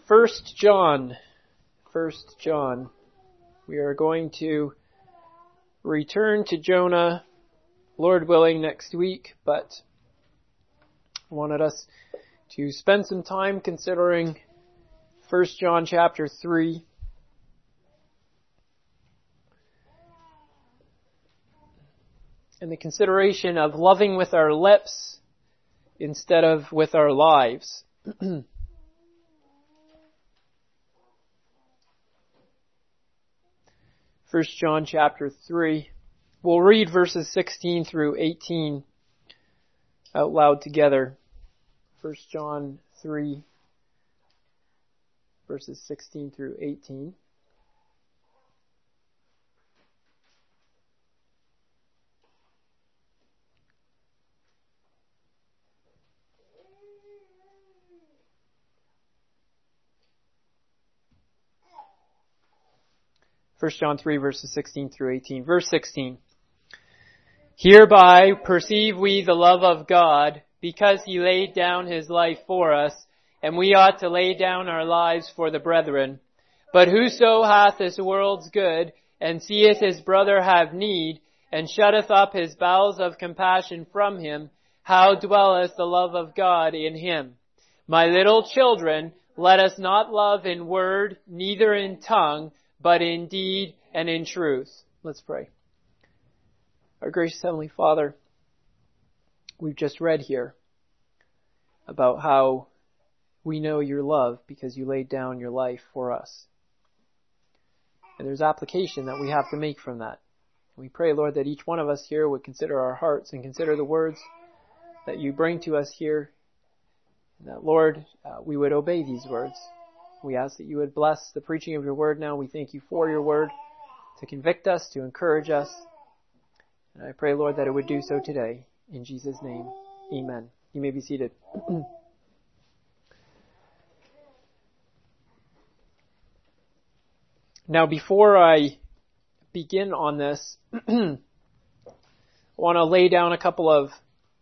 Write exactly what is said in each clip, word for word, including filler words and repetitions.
First John. First John. We are going to return to Jonah, Lord willing, next week, but I wanted us to spend some time considering First John chapter three. And the consideration of loving with our lips instead of with our lives. First John chapter three. We'll read verses sixteen through eighteen out loud together. First John three, verses sixteen through eighteen. First John three, verses sixteen through eighteen. Verse sixteen. Hereby perceive we the love of God, because he laid down his life for us, and we ought to lay down our lives for the brethren. But whoso hath this world's good, and seeth his brother have need, and shutteth up his bowels of compassion from him, how dwelleth the love of God in him? My little children, let us not love in word, neither in tongue, but in deed and in truth. Let's pray. Our gracious Heavenly Father, we've just read here about how we know your love because you laid down your life for us. And there's application that we have to make from that. We pray, Lord, that each one of us here would consider our hearts and consider the words that you bring to us here. And that, Lord, uh, we would obey these words. We ask that you would bless the preaching of your word now. We thank you for your word to convict us, to encourage us. And I pray, Lord, that it would do so today. In Jesus' name, amen. You may be seated. Now, before I begin on this, I want to lay down a couple of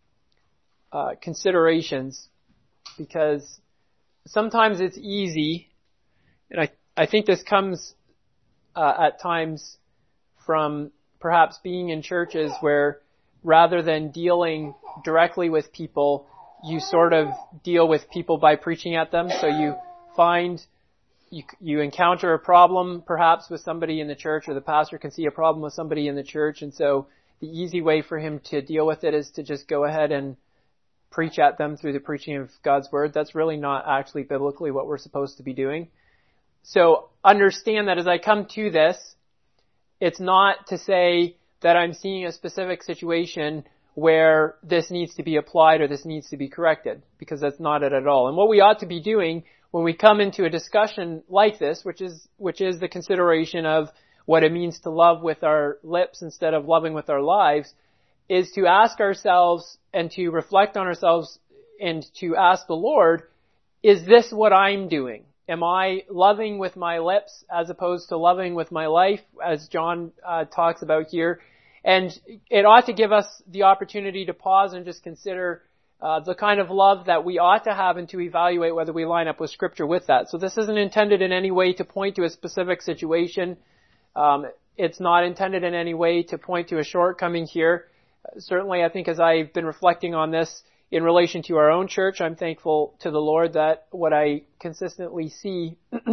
uh, considerations, because sometimes it's easy, and I, I think this comes uh, at times from perhaps being in churches where rather than dealing directly with people, you sort of deal with people by preaching at them. So you find, you, you encounter a problem perhaps with somebody in the church, or the pastor can see a problem with somebody in the church, and so the easy way for him to deal with it is to just go ahead and preach at them through the preaching of God's word. That's really not actually biblically what we're supposed to be doing. So understand that as I come to this, it's not to say that I'm seeing a specific situation where this needs to be applied or this needs to be corrected, because that's not it at all. And what we ought to be doing when we come into a discussion like this, which is, which is the consideration of what it means to love with our lips instead of loving with our lives, is to ask ourselves and to reflect on ourselves and to ask the Lord, is this what I'm doing? Am I loving with my lips as opposed to loving with my life, as John uh, talks about here? And it ought to give us the opportunity to pause and just consider uh, the kind of love that we ought to have, and to evaluate whether we line up with Scripture with that. So this isn't intended in any way to point to a specific situation. Um, it's not intended in any way to point to a shortcoming here. Certainly, I think as I've been reflecting on this in relation to our own church, I'm thankful to the Lord that what I consistently see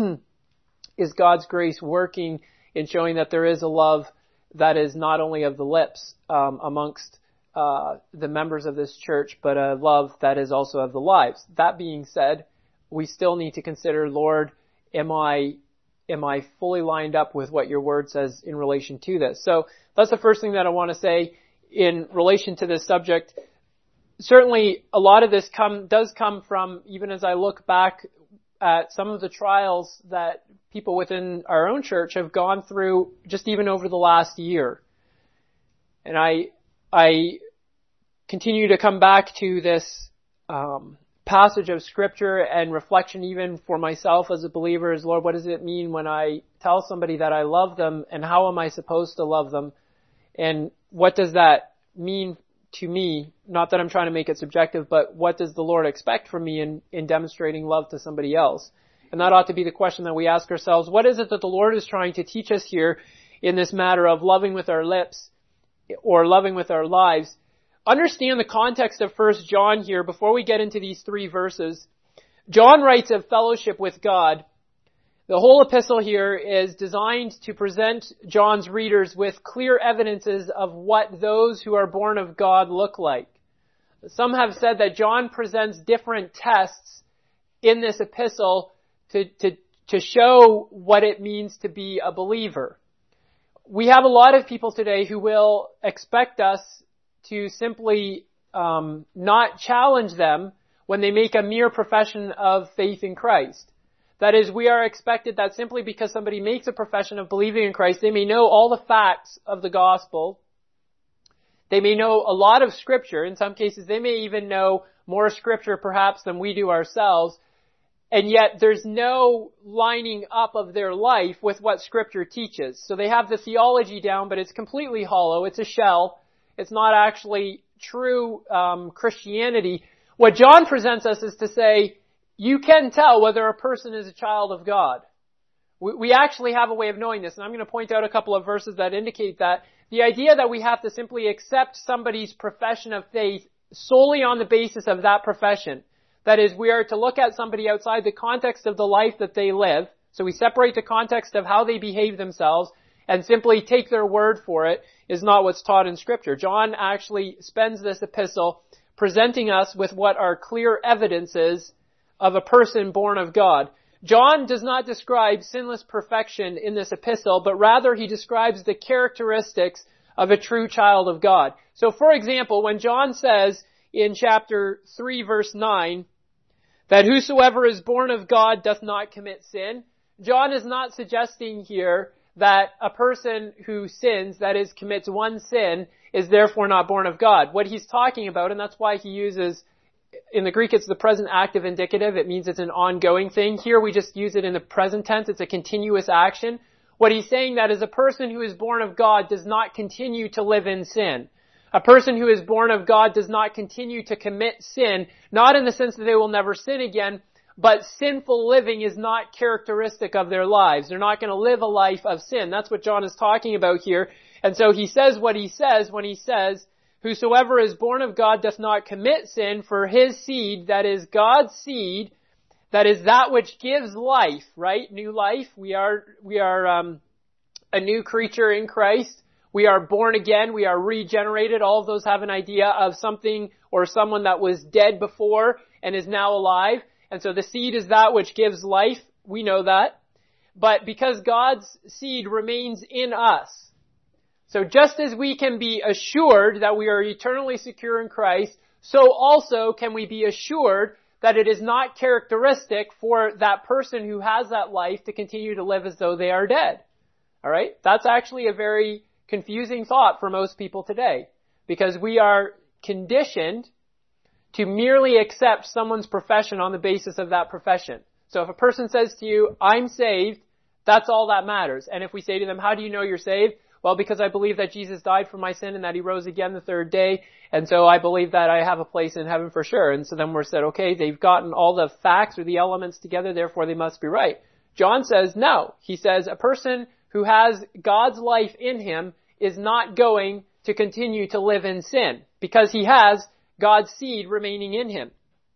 is God's grace working in showing that there is a love that is not only of the lips um, amongst uh, the members of this church, but a love that is also of the lives. That being said, we still need to consider, Lord, am I am I fully lined up with what your word says in relation to this? So that's the first thing that I want to say in relation to this subject. Certainly, a lot of this come does come from, even as I look back at some of the trials that people within our own church have gone through just even over the last year. And I I continue to come back to this um, passage of Scripture and reflection even for myself as a believer is, Lord, what does it mean when I tell somebody that I love them, and how am I supposed to love them? And what does that mean to me? Not that I'm trying to make it subjective, but what does the Lord expect from me in, in demonstrating love to somebody else? And that ought to be the question that we ask ourselves. What is it that the Lord is trying to teach us here in this matter of loving with our lips or loving with our lives? Understand the context of First John here before we get into these three verses. John writes of fellowship with God. The whole epistle here is designed to present John's readers with clear evidences of what those who are born of God look like. Some have said that John presents different tests in this epistle to, to, to show what it means to be a believer. We have a lot of people today who will expect us to simply um, not challenge them when they make a mere profession of faith in Christ. That is, we are expected that simply because somebody makes a profession of believing in Christ, they may know all the facts of the gospel. They may know a lot of Scripture. In some cases, they may even know more Scripture perhaps than we do ourselves. And yet there's no lining up of their life with what Scripture teaches. So they have the theology down, but it's completely hollow. It's a shell. It's not actually true um, Christianity. What John presents us is to say, you can tell whether a person is a child of God. We, we actually have a way of knowing this, and I'm going to point out a couple of verses that indicate that. The idea that we have to simply accept somebody's profession of faith solely on the basis of that profession. That is, we are to look at somebody outside the context of the life that they live. So we separate the context of how they behave themselves and simply take their word for it is not what's taught in Scripture. John actually spends this epistle presenting us with what are clear evidences of a person born of God. John does not describe sinless perfection in this epistle, but rather he describes the characteristics of a true child of God. So for example, when John says in chapter three verse nine that whosoever is born of God doth not commit sin, John is not suggesting here that a person who sins, that is, commits one sin, is therefore not born of God. What he's talking about, and that's why he uses, in the Greek it's the present active indicative, it means it's an ongoing thing. Here we just use it in the present tense, it's a continuous action. What he's saying that is a person who is born of God does not continue to live in sin. A person who is born of God does not continue to commit sin, not in the sense that they will never sin again, but sinful living is not characteristic of their lives. They're not going to live a life of sin. That's what John is talking about here. And so he says what he says when he says, whosoever is born of God doth not commit sin, for his seed, that is God's seed, that is that which gives life, right? New life. We are, we are, um, a new creature in Christ. We are born again. We are regenerated. All of those have an idea of something or someone that was dead before and is now alive. And so the seed is that which gives life. We know that. But because God's seed remains in us, so just as we can be assured that we are eternally secure in Christ, so also can we be assured that it is not characteristic for that person who has that life to continue to live as though they are dead. All right? That's actually a very confusing thought for most people today, because we are conditioned to merely accept someone's profession on the basis of that profession. So if a person says to you, I'm saved, that's all that matters. And if we say to them, how do you know you're saved? Well, because I believe that Jesus died for my sin and that he rose again the third day. And so I believe that I have a place in heaven for sure. And so then we're said, okay, they've gotten all the facts or the elements together, therefore they must be right. John says no. He says a person who has God's life in him is not going to continue to live in sin because he has God's seed remaining in him.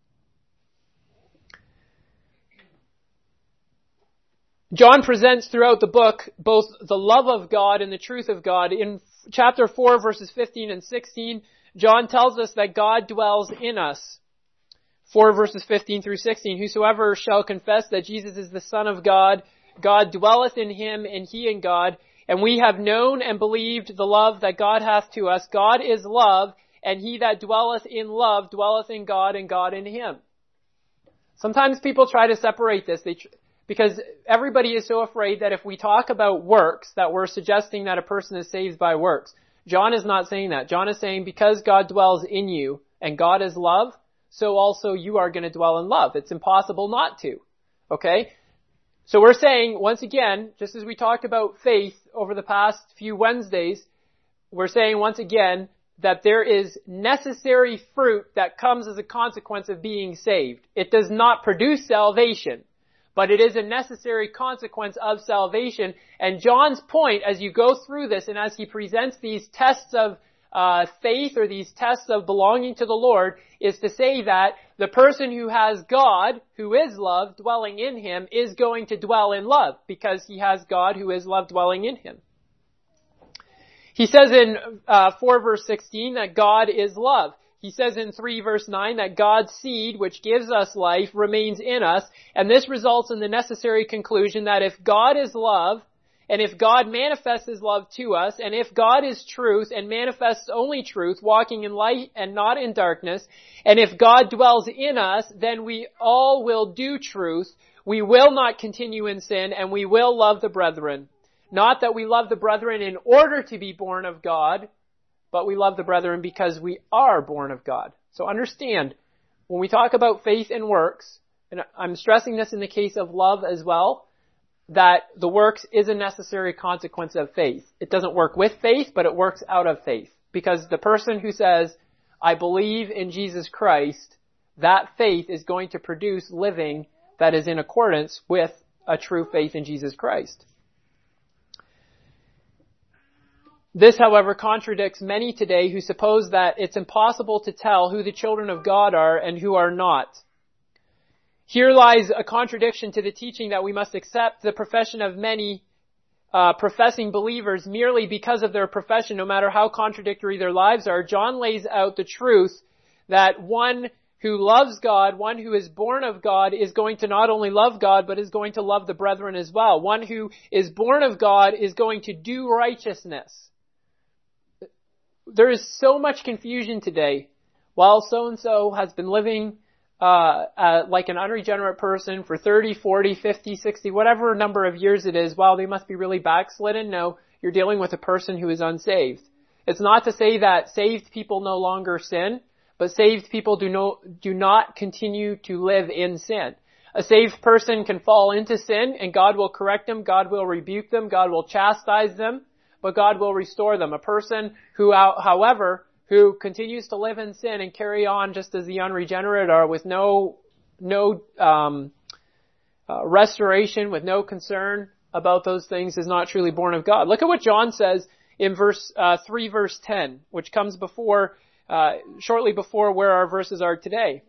John presents throughout the book both the love of God and the truth of God. In chapter four, verses fifteen and sixteen, John tells us that God dwells in us. four verses fifteen through sixteen, whosoever shall confess that Jesus is the Son of God, God dwelleth in him and he in God. And we have known and believed the love that God hath to us. God is love, and he that dwelleth in love dwelleth in God and God in him. Sometimes people try to separate this they tr- because everybody is so afraid that if we talk about works, that we're suggesting that a person is saved by works. John is not saying that. John is saying because God dwells in you and God is love, so also you are going to dwell in love. It's impossible not to. Okay? So we're saying, once again, just as we talked about faith over the past few Wednesdays, we're saying once again that there is necessary fruit that comes as a consequence of being saved. It does not produce salvation, but it is a necessary consequence of salvation. And John's point, as you go through this and as he presents these tests of uh faith or these tests of belonging to the Lord, is to say that the person who has God, who is love, dwelling in him, is going to dwell in love because he has God who is love dwelling in him. He says in uh four verse sixteen that God is love. He says in three verse nine that God's seed, which gives us life, remains in us, and this results in the necessary conclusion that if God is love, and if God manifests his love to us, and if God is truth and manifests only truth, walking in light and not in darkness, and if God dwells in us, then we all will do truth. We will not continue in sin, and we will love the brethren. Not that we love the brethren in order to be born of God, but we love the brethren because we are born of God. So understand, when we talk about faith and works, and I'm stressing this in the case of love as well, that the works is a necessary consequence of faith. It doesn't work with faith, but it works out of faith. Because the person who says, I believe in Jesus Christ, that faith is going to produce living that is in accordance with a true faith in Jesus Christ. This, however, contradicts many today who suppose that it's impossible to tell who the children of God are and who are not. Here lies a contradiction to the teaching that we must accept the profession of many uh, professing believers merely because of their profession, no matter how contradictory their lives are. John lays out the truth that one who loves God, one who is born of God, is going to not only love God, but is going to love the brethren as well. One who is born of God is going to do righteousness. There is so much confusion today. While so-and-so has been living Uh, uh, like an unregenerate person for thirty, forty, fifty, sixty, whatever number of years it is, wow, they must be really backslidden. No, you're dealing with a person who is unsaved. It's not to say that saved people no longer sin, but saved people do no, do not continue to live in sin. A saved person can fall into sin and God will correct them, God will rebuke them, God will chastise them, but God will restore them. A person who, however, who continues to live in sin and carry on just as the unregenerate are, with no, no, um, uh, restoration, with no concern about those things, is not truly born of God. Look at what John says in verse, uh, three verse ten, which comes before, uh, shortly before where our verses are today.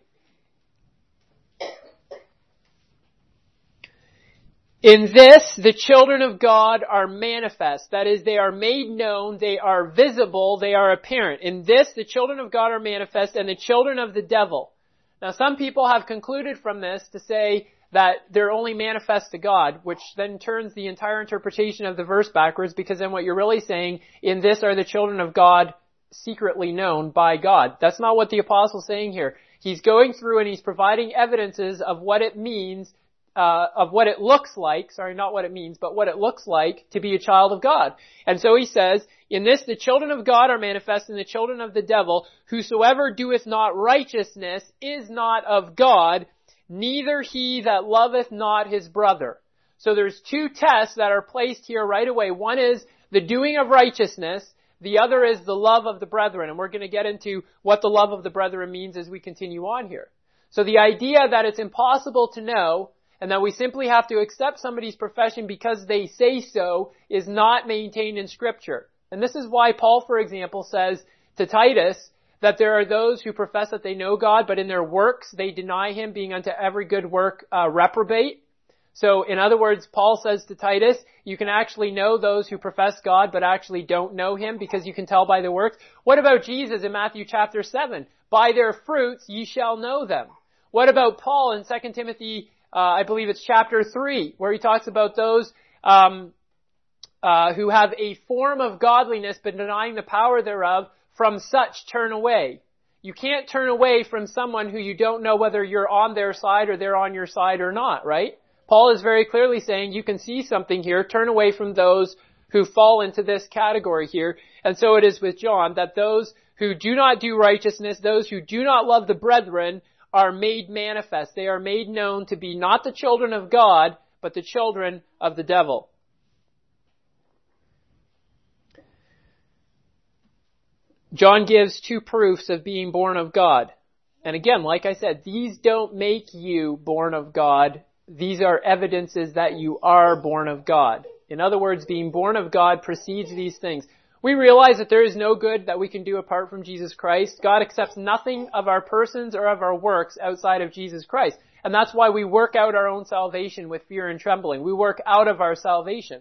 In this, the children of God are manifest. That is, they are made known, they are visible, they are apparent. In this, the children of God are manifest, and the children of the devil. Now, some people have concluded from this to say that they're only manifest to God, which then turns the entire interpretation of the verse backwards, because then what you're really saying, in this are the children of God secretly known by God. That's not what the apostle's saying here. He's going through and he's providing evidences of what it means Uh, of what it looks like, sorry, not what it means, but what it looks like to be a child of God. And so he says, in this the children of God are manifest, and the children of the devil. Whosoever doeth not righteousness is not of God, neither he that loveth not his brother. So there's two tests that are placed here right away. One is the doing of righteousness. The other is the love of the brethren. And we're going to get into what the love of the brethren means as we continue on here. So the idea that it's impossible to know and that we simply have to accept somebody's profession because they say so is not maintained in Scripture. And this is why Paul, for example, says to Titus that there are those who profess that they know God, but in their works they deny him, being unto every good work uh, reprobate. So in other words, Paul says to Titus, you can actually know those who profess God but actually don't know him, because you can tell by their works. What about Jesus in Matthew chapter seven? By their fruits ye shall know them. What about Paul in Second Timothy Uh, I believe it's chapter three, where he talks about those um, uh, who have a form of godliness but denying the power thereof, from such turn away. You can't turn away from someone who you don't know whether you're on their side or they're on your side or not, right? Paul is very clearly saying you can see something here, turn away from those who fall into this category here. And so it is with John, that those who do not do righteousness, those who do not love the brethren, are made manifest. They are made known to be not the children of God, but the children of the devil. John gives two proofs of being born of God. And again, like I said, these don't make you born of God these are evidences that you are born of God. In other words, being born of God precedes these things. We realize that there is no good that we can do apart from Jesus Christ. God accepts nothing of our persons or of our works outside of Jesus Christ. And that's why we work out our own salvation with fear and trembling. We work out of our salvation.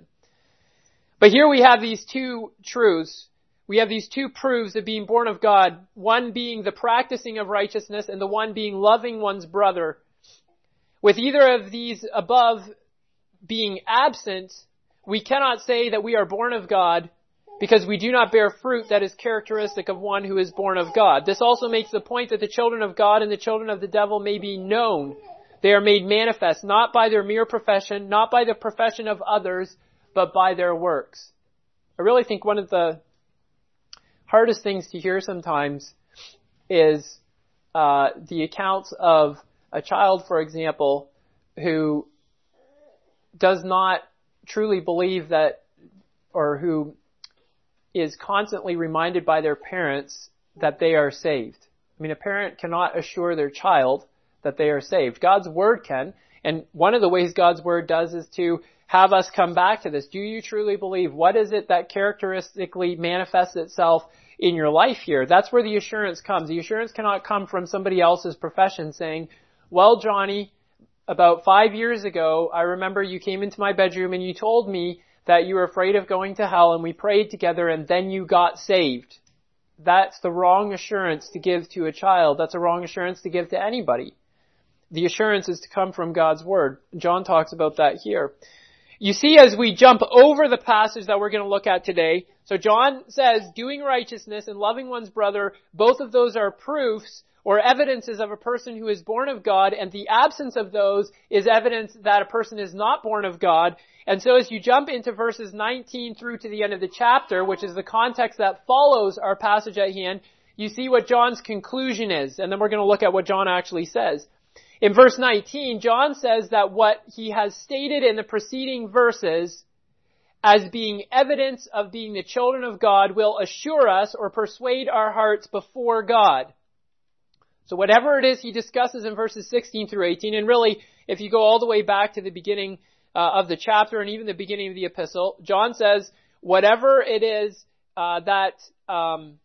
But here we have these two truths. We have these two proofs of being born of God. One being the practicing of righteousness and the one being loving one's brother. With either of these above being absent, we cannot say that we are born of God, because we do not bear fruit that is characteristic of one who is born of God. This also makes the point that the children of God and the children of the devil may be known. They are made manifest, not by their mere profession, not by the profession of others, but by their works. I really think one of the hardest things to hear sometimes is uh, the accounts of a child, for example, who does not truly believe that, or who is constantly reminded by their parents that they are saved. I mean, a parent cannot assure their child that they are saved. God's Word can, and one of the ways God's Word does is to have us come back to this. Do you truly believe? What is it that characteristically manifests itself in your life here? That's where the assurance comes. The assurance cannot come from somebody else's profession saying, well, Johnny, about five years ago, I remember you came into my bedroom and you told me that you were afraid of going to hell, and we prayed together, and then you got saved. That's the wrong assurance to give to a child. That's a wrong assurance to give to anybody. The assurance is to come from God's Word. John talks about that here. You see, as we jump over the passage that we're going to look at today, so John says, doing righteousness and loving one's brother, both of those are proofs or evidences of a person who is born of God, and the absence of those is evidence that a person is not born of God. And so as you jump into verses nineteen through to the end of the chapter, which is the context that follows our passage at hand, you see what John's conclusion is. And then we're going to look at what John actually says. In verse nineteen, John says that what he has stated in the preceding verses as being evidence of being the children of God will assure us or persuade our hearts before God. So whatever it is he discusses in verses sixteen through eighteen, and really, if you go all the way back to the beginning uh, of the chapter and even the beginning of the epistle, John says whatever it is uh, that um,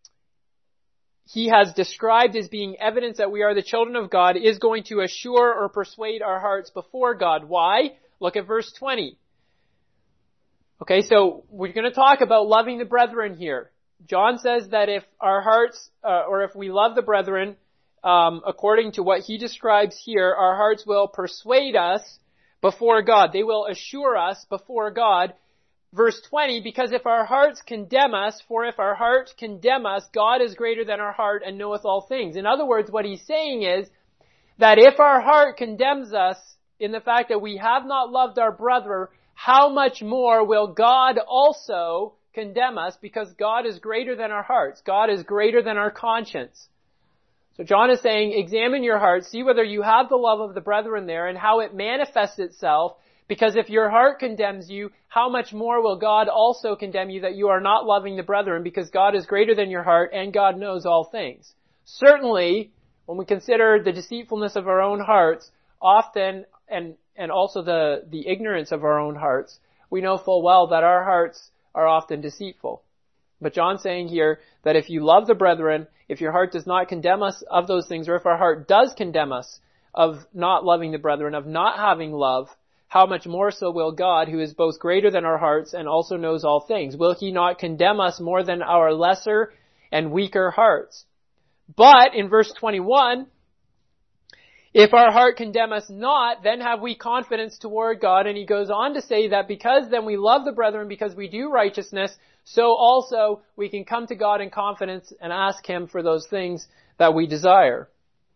he has described as being evidence that we are the children of God is going to assure or persuade our hearts before God. Why? Look at verse twenty. Okay, so we're going to talk about loving the brethren here. John says that if our hearts, uh, or if we love the brethren, um, according to what he describes here, our hearts will persuade us before God. They will assure us before God. Verse twenty, because if our hearts condemn us, for if our heart condemn us, God is greater than our heart and knoweth all things. In other words, what he's saying is that if our heart condemns us in the fact that we have not loved our brother, how much more will God also condemn us, because God is greater than our hearts. God is greater than our conscience. So John is saying, examine your heart, see whether you have the love of the brethren there and how it manifests itself, because if your heart condemns you, how much more will God also condemn you that you are not loving the brethren, because God is greater than your heart and God knows all things. Certainly, when we consider the deceitfulness of our own hearts, often, and, and also the, the ignorance of our own hearts, we know full well that our hearts are often deceitful. But John's saying here that if you love the brethren, if your heart does not condemn us of those things, or if our heart does condemn us of not loving the brethren, of not having love, how much more so will God, who is both greater than our hearts and also knows all things? Will he not condemn us more than our lesser and weaker hearts? But in verse twenty-one, if our heart condemn us not, then have we confidence toward God. And he goes on to say that because then we love the brethren, because we do righteousness, so also we can come to God in confidence and ask him for those things that we desire.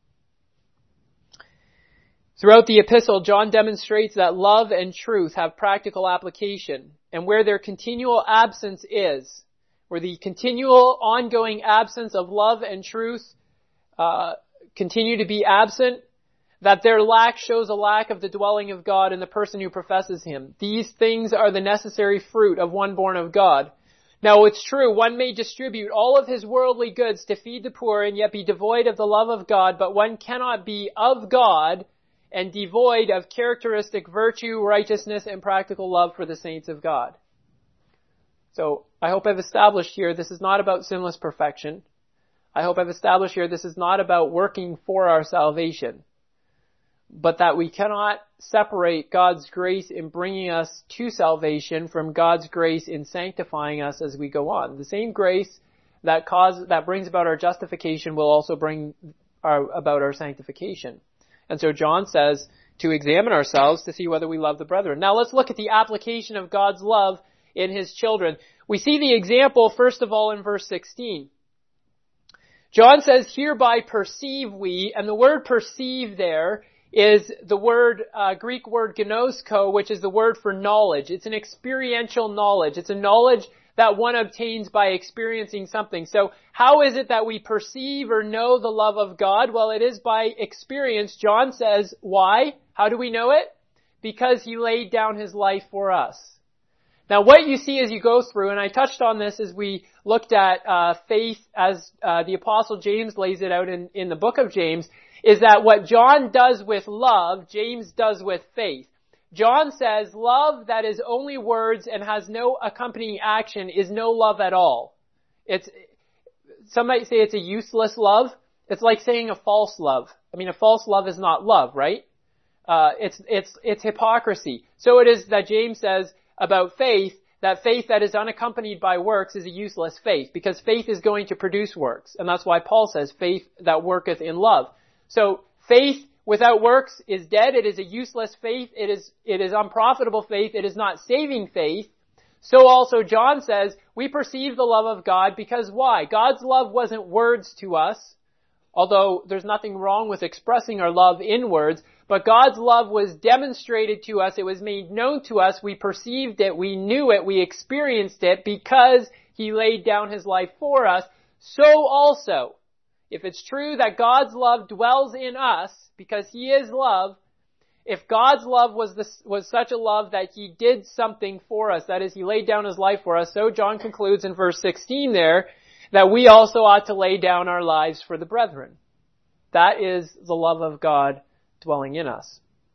Throughout the epistle, John demonstrates that love and truth have practical application. And where their continual absence is, where the continual ongoing absence of love and truth uh, continue to be absent, that their lack shows a lack of the dwelling of God in the person who professes him. These things are the necessary fruit of one born of God. Now it's true, one may distribute all of his worldly goods to feed the poor and yet be devoid of the love of God, but one cannot be of God and devoid of characteristic virtue, righteousness, and practical love for the saints of God. So I hope I've established here this is not about sinless perfection. I hope I've established here this is not about working for our salvation, but that we cannot separate God's grace in bringing us to salvation from God's grace in sanctifying us as we go on. The same grace that cause that brings about our justification will also bring our, about our sanctification. And so John says to examine ourselves to see whether we love the brethren. Now let's look at the application of God's love in his children. We see the example, first of all, in verse sixteen. John says, hereby perceive we, and the word perceive there is the word, uh, Greek word gnosko, which is the word for knowledge. It's an experiential knowledge. It's a knowledge that one obtains by experiencing something. So how is it that we perceive or know the love of God? Well, it is by experience. John says, why? How do we know it? Because he laid down his life for us. Now, what you see as you go through, and I touched on this as we looked at uh, faith as uh, the Apostle James lays it out in, in the book of James, is that what John does with love, James does with faith. John says love that is only words and has no accompanying action is no love at all. It's, some might say it's a useless love. It's like saying a false love. I mean, a false love is not love, right? Uh, it's, it's, it's hypocrisy. So it is that James says about faith, that faith that is unaccompanied by works is a useless faith, because faith is going to produce works. And that's why Paul says faith that worketh in love. So faith without works is dead. It is a useless faith. It is, it is unprofitable faith. It is not saving faith. So also John says we perceive the love of God because why? God's love wasn't words to us, although there's nothing wrong with expressing our love in words, but God's love was demonstrated to us. It was made known to us. We perceived it. We knew it. We experienced it because he laid down his life for us. So also, if it's true that God's love dwells in us because he is love, if God's love was this, was such a love that he did something for us, that is, he laid down his life for us, so John concludes in verse sixteen there, that we also ought to lay down our lives for the brethren. That is the love of God dwelling in us.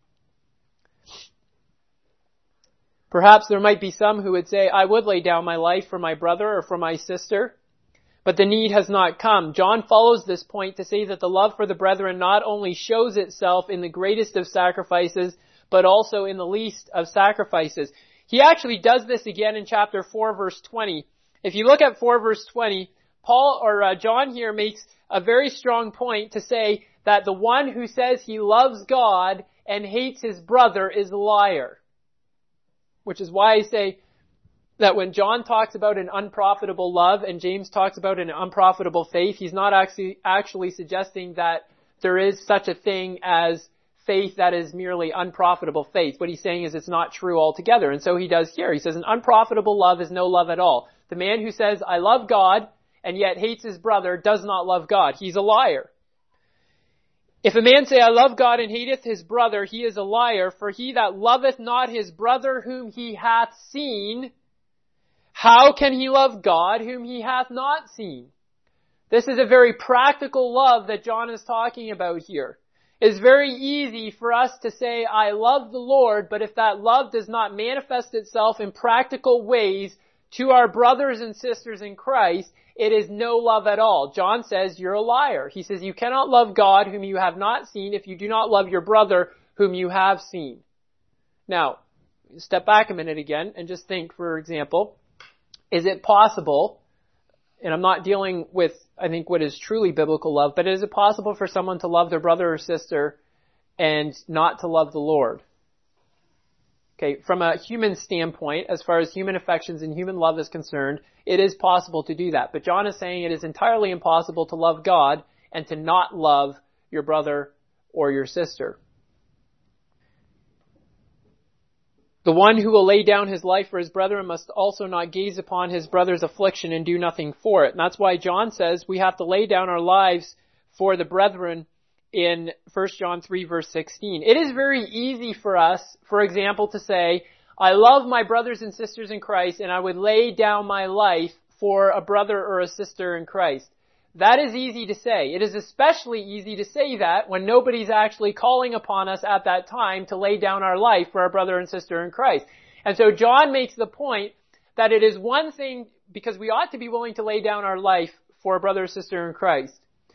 Perhaps there might be some who would say, I would lay down my life for my brother or for my sister, but the need has not come. John follows this point to say that the love for the brethren not only shows itself in the greatest of sacrifices, but also in the least of sacrifices. He actually does this again in chapter four, verse twenty. If you look at four, verse twenty, Paul or uh, John here makes a very strong point to say that the one who says he loves God and hates his brother is a liar. Which is why I say that when John talks about an unprofitable love and James talks about an unprofitable faith, he's not actually actually suggesting that there is such a thing as faith that is merely unprofitable faith. What he's saying is it's not true altogether. And so he does here. He says an unprofitable love is no love at all. The man who says, I love God, and yet hates his brother does not love God. He's a liar. If a man say, I love God and hateth his brother, he is a liar. For he that loveth not his brother whom he hath seen, how can he love God whom he hath not seen? This is a very practical love that John is talking about here. It's very easy for us to say, I love the Lord, but if that love does not manifest itself in practical ways to our brothers and sisters in Christ, it is no love at all. John says you're a liar. He says you cannot love God whom you have not seen if you do not love your brother whom you have seen. Now, step back a minute again and just think, for example, is it possible, and I'm not dealing with, I think, what is truly biblical love, but is it possible for someone to love their brother or sister and not to love the Lord? Okay, from a human standpoint, as far as human affections and human love is concerned, it is possible to do that. But John is saying it is entirely impossible to love God and to not love your brother or your sister. The one who will lay down his life for his brethren must also not gaze upon his brother's affliction and do nothing for it. And that's why John says we have to lay down our lives for the brethren in First John three, verse sixteen. It is very easy for us, for example, to say, I love my brothers and sisters in Christ and I would lay down my life for a brother or a sister in Christ. That is easy to say. It is especially easy to say that when nobody's actually calling upon us at that time to lay down our life for our brother and sister in Christ. And so John makes the point that it is one thing, because we ought to be willing to lay down our life for a brother or sister in Christ.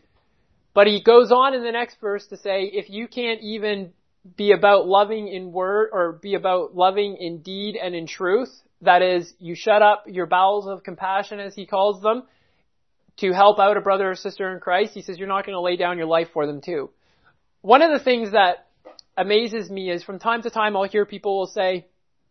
But he goes on in the next verse to say, if you can't even be about loving in word, or be about loving in deed and in truth, that is, you shut up your bowels of compassion, as he calls them, to help out a brother or sister in Christ, he says you're not going to lay down your life for them too. One of the things that amazes me is from time to time I'll hear people will say,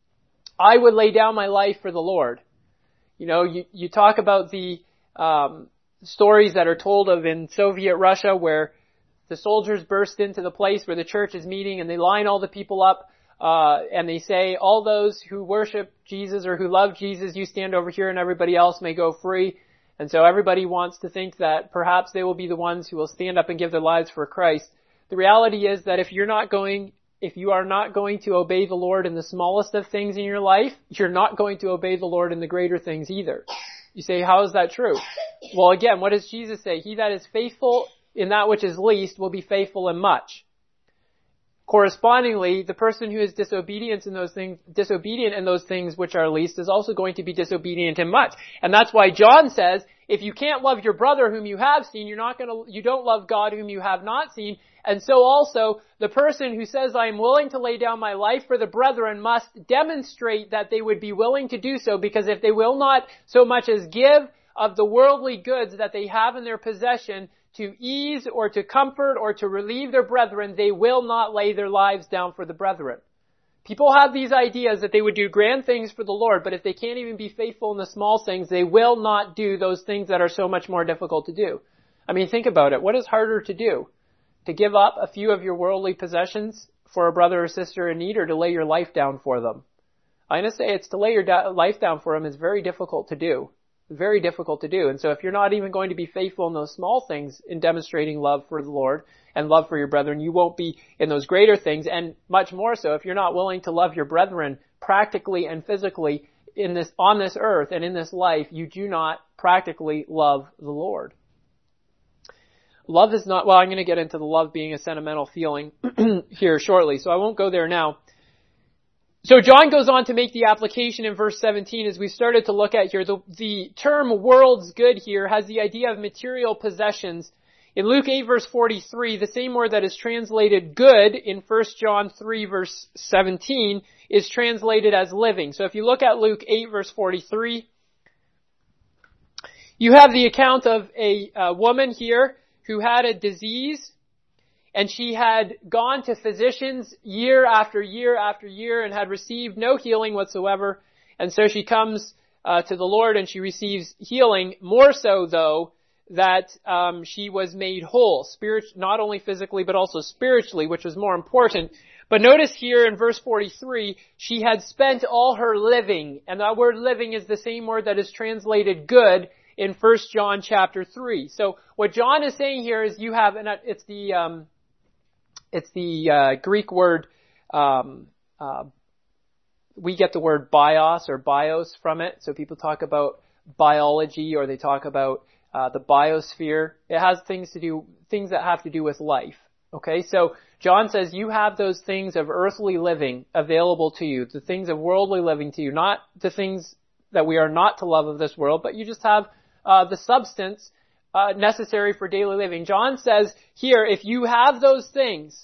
I would lay down my life for the Lord. You know, you, you talk about the um, stories that are told of in Soviet Russia where the soldiers burst into the place where the church is meeting and they line all the people up uh, and they say, all those who worship Jesus or who love Jesus, you stand over here and everybody else may go free. And so everybody wants to think that perhaps they will be the ones who will stand up and give their lives for Christ. The reality is that if you're not going, if you are not going to obey the Lord in the smallest of things in your life, you're not going to obey the Lord in the greater things either. You say, how is that true? Well, again, what does Jesus say? He that is faithful in that which is least will be faithful in much. Correspondingly, the person who is disobedient in those things, disobedient in those things which are least is also going to be disobedient in much. And that's why John says, if you can't love your brother whom you have seen, you're not going to, you don't love God whom you have not seen. And so also, the person who says, I am willing to lay down my life for the brethren must demonstrate that they would be willing to do so, because if they will not so much as give of the worldly goods that they have in their possession to ease or to comfort or to relieve their brethren, they will not lay their lives down for the brethren. People have these ideas that they would do grand things for the Lord, but if they can't even be faithful in the small things, they will not do those things that are so much more difficult to do. I mean, think about it. What is harder to do? To give up a few of your worldly possessions for a brother or sister in need, or to lay your life down for them? I'm going to say it's to lay your da- life down for them is very difficult to do. Very difficult to do. And so if you're not even going to be faithful in those small things in demonstrating love for the Lord and love for your brethren, you won't be in those greater things. And much more so, if you're not willing to love your brethren practically and physically in this, on this earth and in this life, you do not practically love the Lord. Love is not, well, I'm going to get into the love being a sentimental feeling here shortly, so I won't go there now. So John goes on to make the application in verse seventeen, as we started to look at here. The, the term world's good here has the idea of material possessions. In Luke eight verse forty-three, the same word that is translated good in First John three verse seventeen is translated as living. So if you look at Luke eight verse forty-three, you have the account of a, a woman here who had a disease. And she had gone to physicians year after year after year and had received no healing whatsoever. And so she comes uh, to the Lord and she receives healing, more so though that um, she was made whole, spirit, not only physically but also spiritually, which was more important. But notice here in verse forty-three, she had spent all her living, and that word living is the same word that is translated good in First John chapter three. So what John is saying here is you have, and it's the um, It's the uh, Greek word, um, uh, we get the word bios or bios from it. So people talk about biology, or they talk about uh, the biosphere. It has things to do, things that have to do with life. Okay, so John says you have those things of earthly living available to you, the things of worldly living to you, not the things that we are not to love of this world, but you just have uh, the substance Uh, necessary for daily living. John says here, if you have those things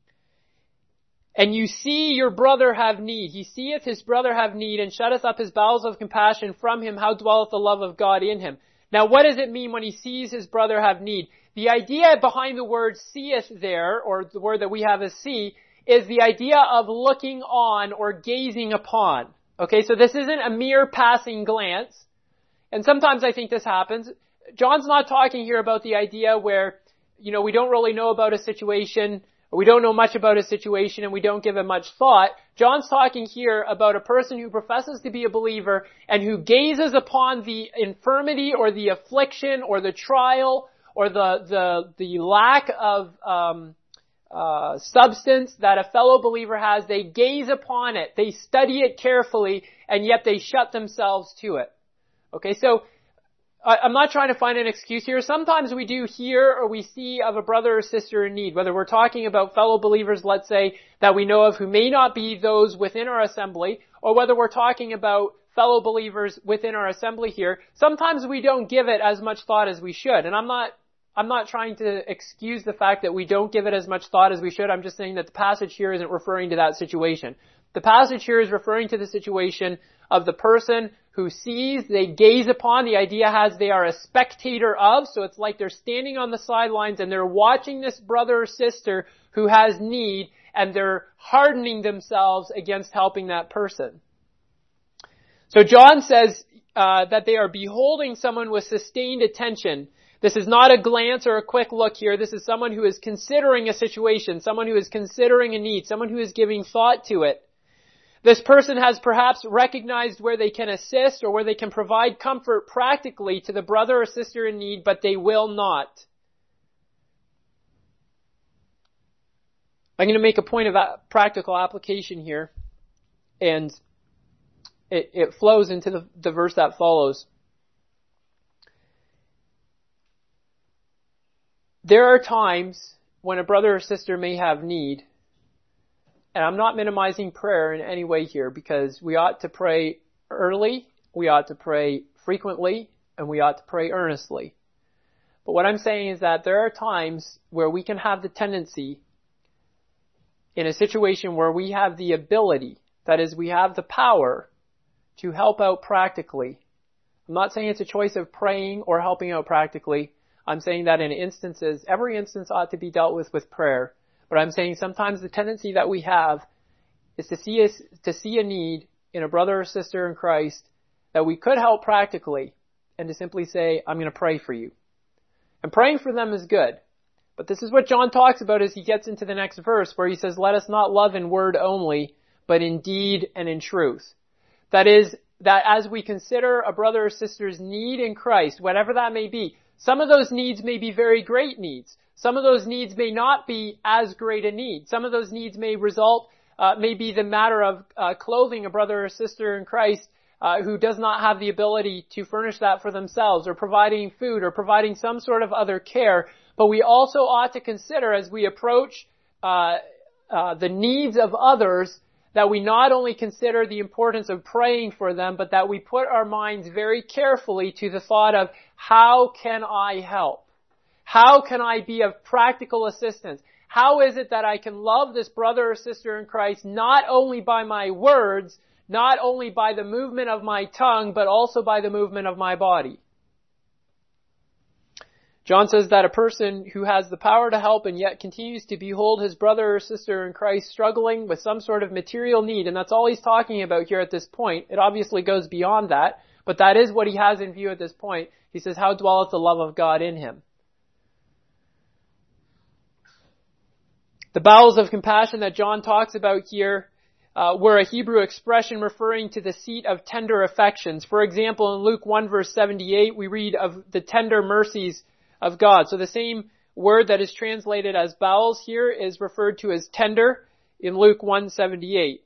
and you see your brother have need, he seeth his brother have need and shutteth up his bowels of compassion from him, how dwelleth the love of God in him? Now what does it mean when he sees his brother have need? The idea behind the word seeth there, or the word that we have as see, is the idea of looking on or gazing upon. Okay, so this isn't a mere passing glance. And sometimes I think this happens. John's not talking here about the idea where, you know, we don't really know about a situation, or we don't know much about a situation and we don't give it much thought. John's talking here about a person who professes to be a believer and who gazes upon the infirmity or the affliction or the trial or the, the, the lack of, um, uh, substance that a fellow believer has. They gaze upon it. They study it carefully, and yet they shut themselves to it. Okay, so I, I'm not trying to find an excuse here. Sometimes we do hear or we see of a brother or sister in need, whether we're talking about fellow believers, let's say, that we know of who may not be those within our assembly, or whether we're talking about fellow believers within our assembly here. Sometimes we don't give it as much thought as we should. And I'm not, I'm not trying to excuse the fact that we don't give it as much thought as we should. I'm just saying that the passage here isn't referring to that situation. The passage here is referring to the situation of the person who sees, they gaze upon. The idea has they are a spectator of, so it's like they're standing on the sidelines and they're watching this brother or sister who has need, and they're hardening themselves against helping that person. So John says uh, that they are beholding someone with sustained attention. This is not a glance or a quick look here. This is someone who is considering a situation, someone who is considering a need, someone who is giving thought to it. This person has perhaps recognized where they can assist or where they can provide comfort practically to the brother or sister in need, but they will not. I'm going to make a point of practical application here, and it, it flows into the, the verse that follows. There are times when a brother or sister may have need, and I'm not minimizing prayer in any way here, because we ought to pray early, we ought to pray frequently, and we ought to pray earnestly. But what I'm saying is that there are times where we can have the tendency, in a situation where we have the ability, that is, we have the power to help out practically. I'm not saying it's a choice of praying or helping out practically. I'm saying that in instances, every instance ought to be dealt with with prayer. But I'm saying sometimes the tendency that we have is to see us, to see a need in a brother or sister in Christ that we could help practically, and to simply say, I'm going to pray for you. And praying for them is good. But this is what John talks about as he gets into the next verse, where he says, let us not love in word only, but in deed and in truth. That is, that as we consider a brother or sister's need in Christ, whatever that may be, some of those needs may be very great needs. Some of those needs may not be as great a need. Some of those needs may result, uh, may be the matter of uh, clothing a brother or sister in Christ uh, who does not have the ability to furnish that for themselves, or providing food, or providing some sort of other care. But we also ought to consider, as we approach uh, uh, the needs of others, that we not only consider the importance of praying for them, but that we put our minds very carefully to the thought of, how can I help? How can I be of practical assistance? How is it that I can love this brother or sister in Christ not only by my words, not only by the movement of my tongue, but also by the movement of my body? John says that a person who has the power to help and yet continues to behold his brother or sister in Christ struggling with some sort of material need, and that's all he's talking about here at this point. It obviously goes beyond that, but that is what he has in view at this point. He says, how dwelleth the love of God in him? The bowels of compassion that John talks about here uh, were a Hebrew expression referring to the seat of tender affections. For example, in Luke one verse seventy-eight, we read of the tender mercies of God. So the same word that is translated as bowels here is referred to as tender in Luke one seventy-eight.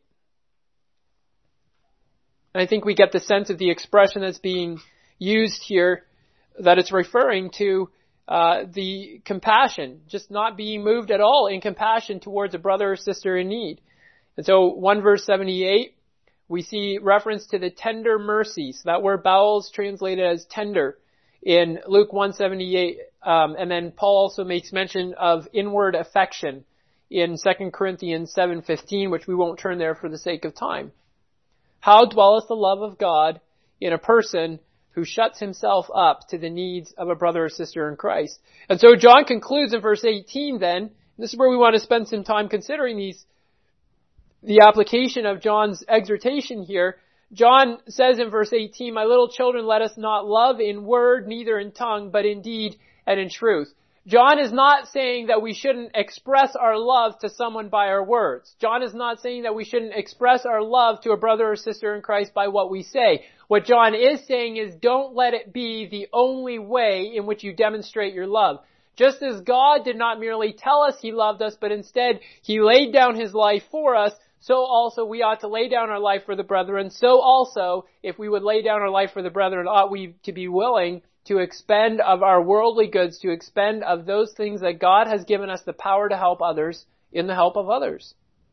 And I think we get the sense of the expression that's being used here, that it's referring to Uh, the compassion, just not being moved at all in compassion towards a brother or sister in need. And so one verse seventy-eight, we see reference to the tender mercy. So that word bowels translated as tender in Luke one seventy-eight. Um, and then Paul also makes mention of inward affection in Second Corinthians seven fifteen, which we won't turn there for the sake of time. How dwelleth the love of God in a person who shuts himself up to the needs of a brother or sister in Christ? And so John concludes in verse eighteen then, and this is where we want to spend some time considering these, the application of John's exhortation here. John says in verse eighteen, my little children, let us not love in word, neither in tongue, but in deed and in truth. John is not saying that we shouldn't express our love to someone by our words. John is not saying that we shouldn't express our love to a brother or sister in Christ by what we say. What John is saying is, don't let it be the only way in which you demonstrate your love. Just as God did not merely tell us he loved us, but instead he laid down his life for us, so also we ought to lay down our life for the brethren. So also, if we would lay down our life for the brethren, ought we to be willing to expend of our worldly goods, to expend of those things that God has given us the power to help others in the help of others.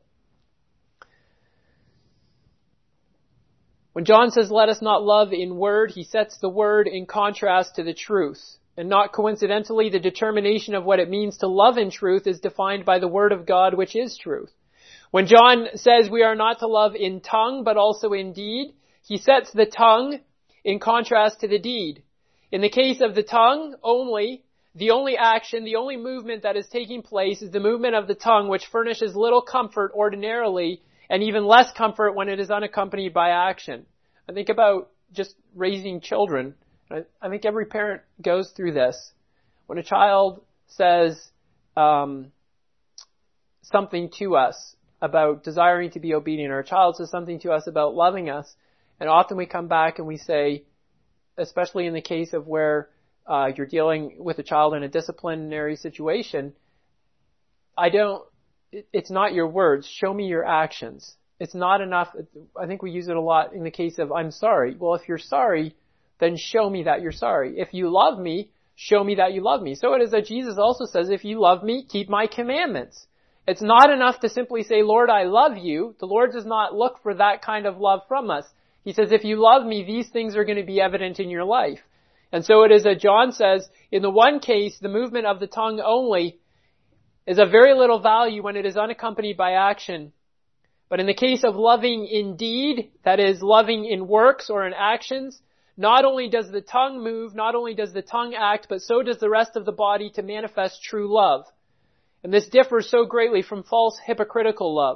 When John says, let us not love in word, he sets the word in contrast to the truth. And not coincidentally, the determination of what it means to love in truth is defined by the word of God, which is truth. When John says we are not to love in tongue, but also in deed, he sets the tongue in contrast to the deed. In the case of the tongue only, the only action, the only movement that is taking place is the movement of the tongue, which furnishes little comfort ordinarily, and even less comfort when it is unaccompanied by action. I think about just raising children. I think every parent goes through this. When a child says um, something to us about desiring to be obedient, or a child says something to us about loving us, and often we come back and we say, especially in the case of where uh, you're dealing with a child in a disciplinary situation, I don't, it, it's not your words, show me your actions. It's not enough. I think we use it a lot in the case of I'm sorry. Well, if you're sorry, then show me that you're sorry. If you love me, show me that you love me. So it is that Jesus also says, if you love me, keep my commandments. It's not enough to simply say, Lord, I love you. The Lord does not look for that kind of love from us. He says, if you love me, these things are going to be evident in your life. And so it is that John says, in the one case, the movement of the tongue only is of very little value when it is unaccompanied by action. But in the case of loving in deed, that is, loving in works or in actions, not only does the tongue move, not only does the tongue act, but so does the rest of the body to manifest true love. And this differs so greatly from false hypocritical love.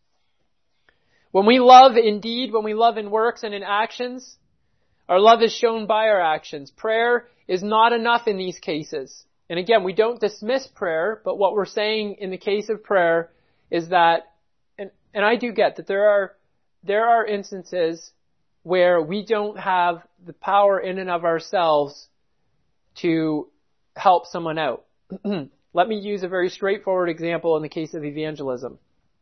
When we love in deed, when we love in works and in actions, our love is shown by our actions. Prayer is not enough in these cases. And again, we don't dismiss prayer, but what we're saying in the case of prayer is that, and, and I do get that there are, there are instances where we don't have the power in and of ourselves to help someone out. Let me use a very straightforward example in the case of evangelism.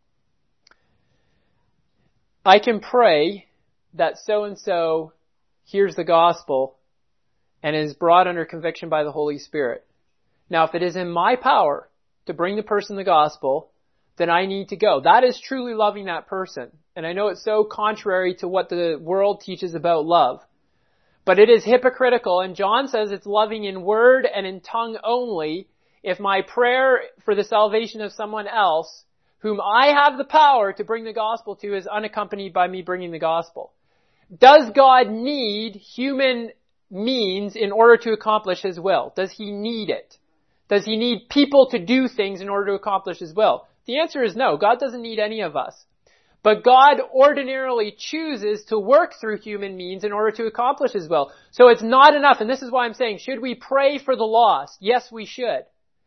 I can pray that so-and-so hears the gospel and is brought under conviction by the Holy Spirit. Now, if it is in my power to bring the person the gospel, then I need to go. That is truly loving that person. And I know it's so contrary to what the world teaches about love. But it is hypocritical, and John says it's loving in word and in tongue only if my prayer for the salvation of someone else, whom I have the power to bring the gospel to, is unaccompanied by me bringing the gospel. Does God need human means in order to accomplish His will? Does He need it? Does He need people to do things in order to accomplish His will? The answer is no. God doesn't need any of us. But God ordinarily chooses to work through human means in order to accomplish His will. So it's not enough, and this is why I'm saying, should we pray for the lost? Yes, we should.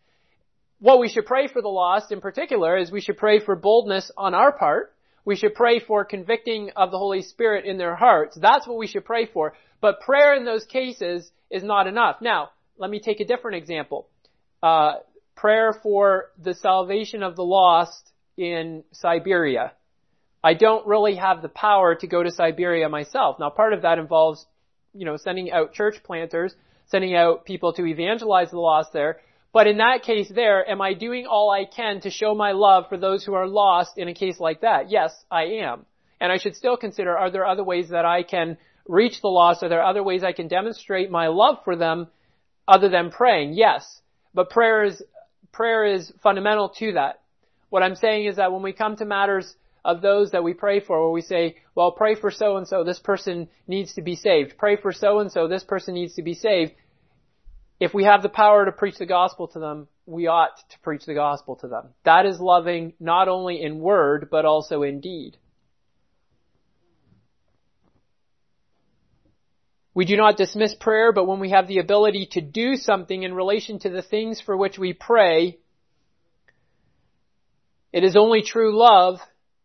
What we should pray for the lost in particular is we should pray for boldness on our part. We should pray for convicting of the Holy Spirit in their hearts. That's what we should pray for. But prayer in those cases is not enough. Now, let me take a different example. Uh, prayer for the salvation of the lost in Siberia. I don't really have the power to go to Siberia myself. Now, part of that involves, you know, sending out church planters, sending out people to evangelize the lost there. But in that case there, am I doing all I can to show my love for those who are lost in a case like that? Yes, I am. And I should still consider, are there other ways that I can reach the lost? Are there other ways I can demonstrate my love for them other than praying? Yes. But prayer is, prayer is fundamental to that. What I'm saying is that when we come to matters of those that we pray for, where we say, well, pray for so-and-so, this person needs to be saved. Pray for so-and-so, this person needs to be saved. If we have the power to preach the gospel to them, we ought to preach the gospel to them. That is loving not only in word, but also in deed. We do not dismiss prayer, but when we have the ability to do something in relation to the things for which we pray, it is only true love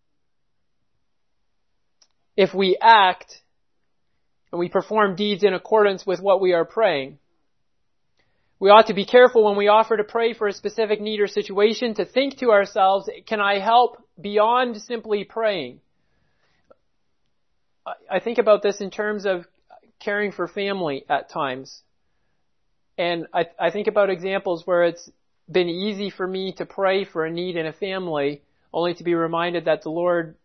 if we act and we perform deeds in accordance with what we are praying. We ought to be careful when we offer to pray for a specific need or situation to think to ourselves, can I help beyond simply praying? I think about this in terms of caring for family at times. And I, I think about examples where it's been easy for me to pray for a need in a family, only to be reminded that the Lord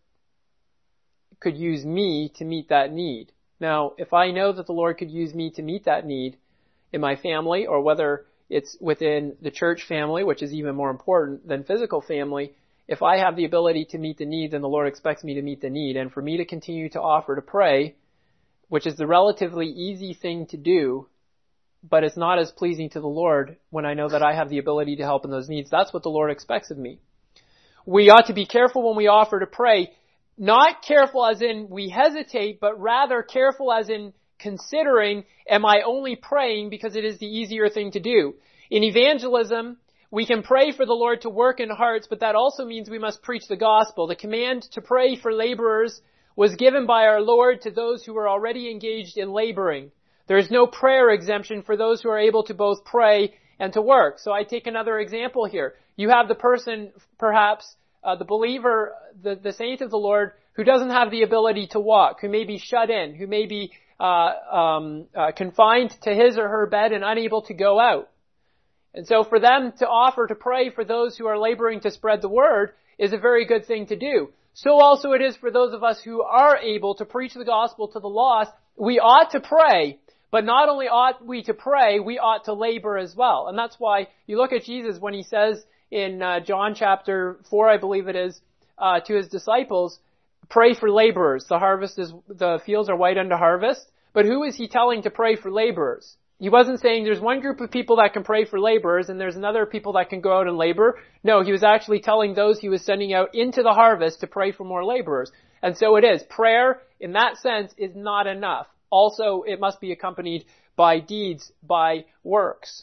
could use me to meet that need. Now, if I know that the Lord could use me to meet that need in my family, or whether it's within the church family, which is even more important than physical family, if I have the ability to meet the need, then the Lord expects me to meet the need. And for me to continue to offer to pray, which is the relatively easy thing to do, but it's not as pleasing to the Lord when I know that I have the ability to help in those needs. That's what the Lord expects of me. We ought to be careful when we offer to pray, not careful as in we hesitate, but rather careful as in considering, am I only praying because it is the easier thing to do? In evangelism, we can pray for the Lord to work in hearts, but that also means we must preach the gospel. The command to pray for laborers was given by our Lord to those who were already engaged in laboring. There is no prayer exemption for those who are able to both pray and to work. So I take another example here. You have the person, perhaps, uh, the believer, the, the saint of the Lord, who doesn't have the ability to walk, who may be shut in, who may be uh, um, uh, confined to his or her bed and unable to go out. And so for them to offer to pray for those who are laboring to spread the word is a very good thing to do. So also it is for those of us who are able to preach the gospel to the lost. We ought to pray, but not only ought we to pray, we ought to labor as well. And that's why you look at Jesus when he says in uh, John chapter four, I believe it is, uh, to his disciples, pray for laborers. The harvest is, the fields are white unto harvest. But who is he telling to pray for laborers? He wasn't saying there's one group of people that can pray for laborers and there's another people that can go out and labor. No, he was actually telling those he was sending out into the harvest to pray for more laborers. And so it is. Prayer, in that sense, is not enough. Also, it must be accompanied by deeds, by works.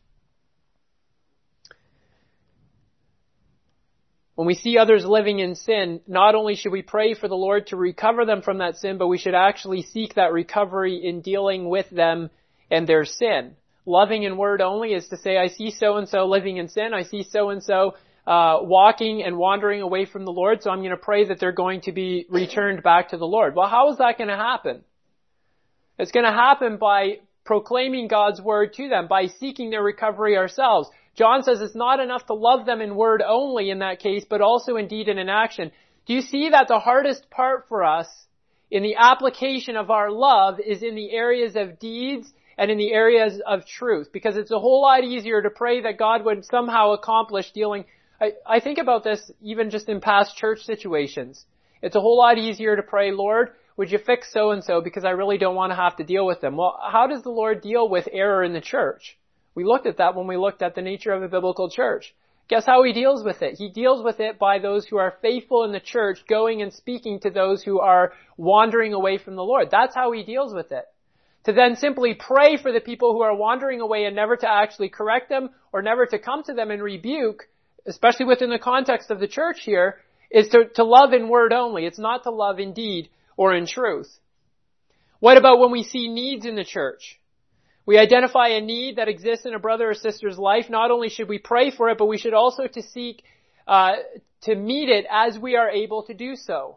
When we see others living in sin, not only should we pray for the Lord to recover them from that sin, but we should actually seek that recovery in dealing with them and their sin. Loving in word only is to say, I see so-and-so living in sin. I see so-and-so uh, walking and wandering away from the Lord, so I'm going to pray that they're going to be returned back to the Lord. Well, how is that going to happen? It's going to happen by proclaiming God's word to them, by seeking their recovery ourselves. John says it's not enough to love them in word only in that case, but also in deed and in action. Do you see that the hardest part for us in the application of our love is in the areas of deeds and in the areas of truth? Because it's a whole lot easier to pray that God would somehow accomplish dealing. I, I think about this even just in past church situations. It's a whole lot easier to pray, Lord, would you fix so-and-so because I really don't want to have to deal with them. Well, how does the Lord deal with error in the church? We looked at that when we looked at the nature of a biblical church. Guess how he deals with it? He deals with it by those who are faithful in the church going and speaking to those who are wandering away from the Lord. That's how he deals with it. To then simply pray for the people who are wandering away and never to actually correct them or never to come to them and rebuke, especially within the context of the church here, is to, to love in word only. It's not to love in deed or in truth. What about when we see needs in the church? We identify a need that exists in a brother or sister's life. Not only should we pray for it, but we should also to seek uh, to meet it as we are able to do so.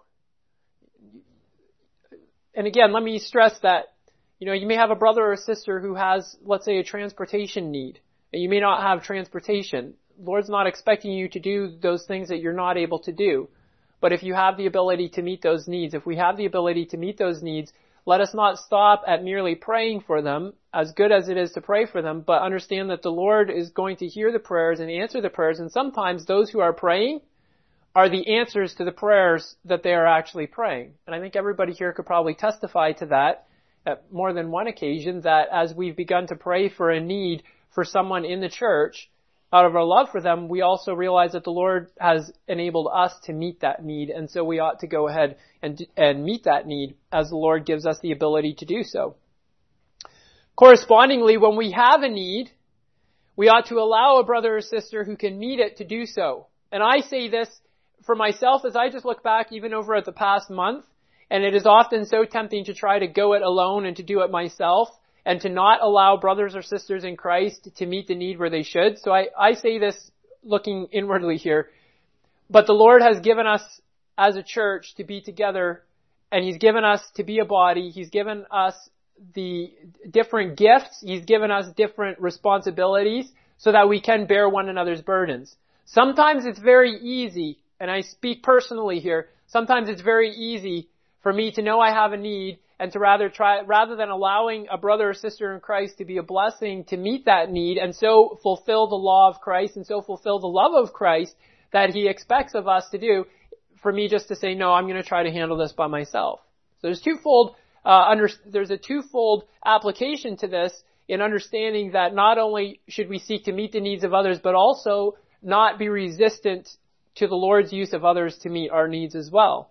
And again, let me stress that, you know, you may have a brother or a sister who has, let's say, a transportation need, and you may not have transportation. The Lord's not expecting you to do those things that you're not able to do. But if you have the ability to meet those needs, if we have the ability to meet those needs, let us not stop at merely praying for them, as good as it is to pray for them, but understand that the Lord is going to hear the prayers and answer the prayers, and sometimes those who are praying are the answers to the prayers that they are actually praying. And I think everybody here could probably testify to that at more than one occasion, that as we've begun to pray for a need for someone in the church, out of our love for them, we also realize that the Lord has enabled us to meet that need, and so we ought to go ahead and and meet that need as the Lord gives us the ability to do so. Correspondingly, when we have a need, we ought to allow a brother or sister who can meet it to do so. And I say this for myself as I just look back even over at the past month, and it is often so tempting to try to go it alone and to do it myself, and to not allow brothers or sisters in Christ to meet the need where they should. So I, I say this looking inwardly here. But the Lord has given us as a church to be together, and He's given us to be a body. He's given us the different gifts. He's given us different responsibilities so that we can bear one another's burdens. Sometimes it's very easy, and I speak personally here, sometimes it's very easy for me to know I have a need and to rather try, rather than allowing a brother or sister in Christ to be a blessing to meet that need and so fulfill the law of Christ and so fulfill the love of Christ that he expects of us to do, for me just to say, no, I'm going to try to handle this by myself. So there's twofold, uh, under, there's a twofold application to this in understanding that not only should we seek to meet the needs of others, but also not be resistant to the Lord's use of others to meet our needs as well.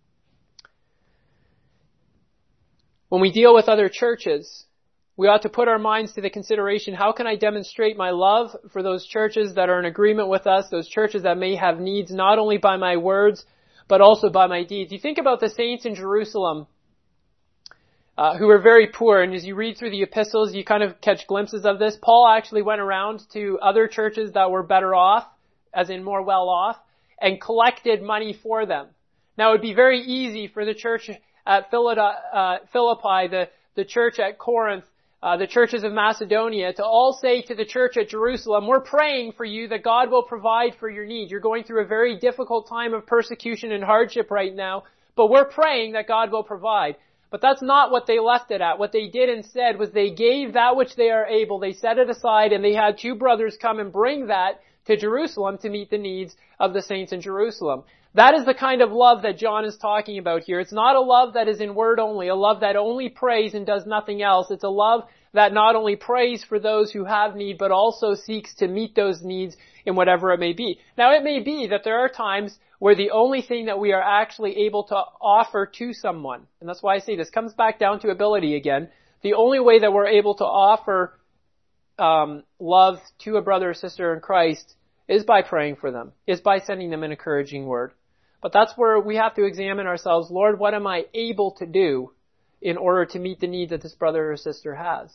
When we deal with other churches, we ought to put our minds to the consideration, how can I demonstrate my love for those churches that are in agreement with us, those churches that may have needs not only by my words, but also by my deeds. You think about the saints in Jerusalem uh, who were very poor, and as you read through the epistles, you kind of catch glimpses of this. Paul actually went around to other churches that were better off, as in more well off, and collected money for them. Now it would be very easy for the church at Philippi, the, the church at Corinth, uh, the churches of Macedonia, to all say to the church at Jerusalem, we're praying for you that God will provide for your need. You're going through a very difficult time of persecution and hardship right now, but we're praying that God will provide. But that's not what they left it at. What they did instead was they gave that which they are able. They set it aside, and they had two brothers come and bring that to Jerusalem to meet the needs of the saints in Jerusalem. That is the kind of love that John is talking about here. It's not a love that is in word only, a love that only prays and does nothing else. It's a love that not only prays for those who have need, but also seeks to meet those needs in whatever it may be. Now, it may be that there are times where the only thing that we are actually able to offer to someone, and that's why I say this comes back down to ability again, the only way that we're able to offer um, love to a brother or sister in Christ is by praying for them, is by sending them an encouraging word. But that's where we have to examine ourselves. Lord, what am I able to do in order to meet the need that this brother or sister has?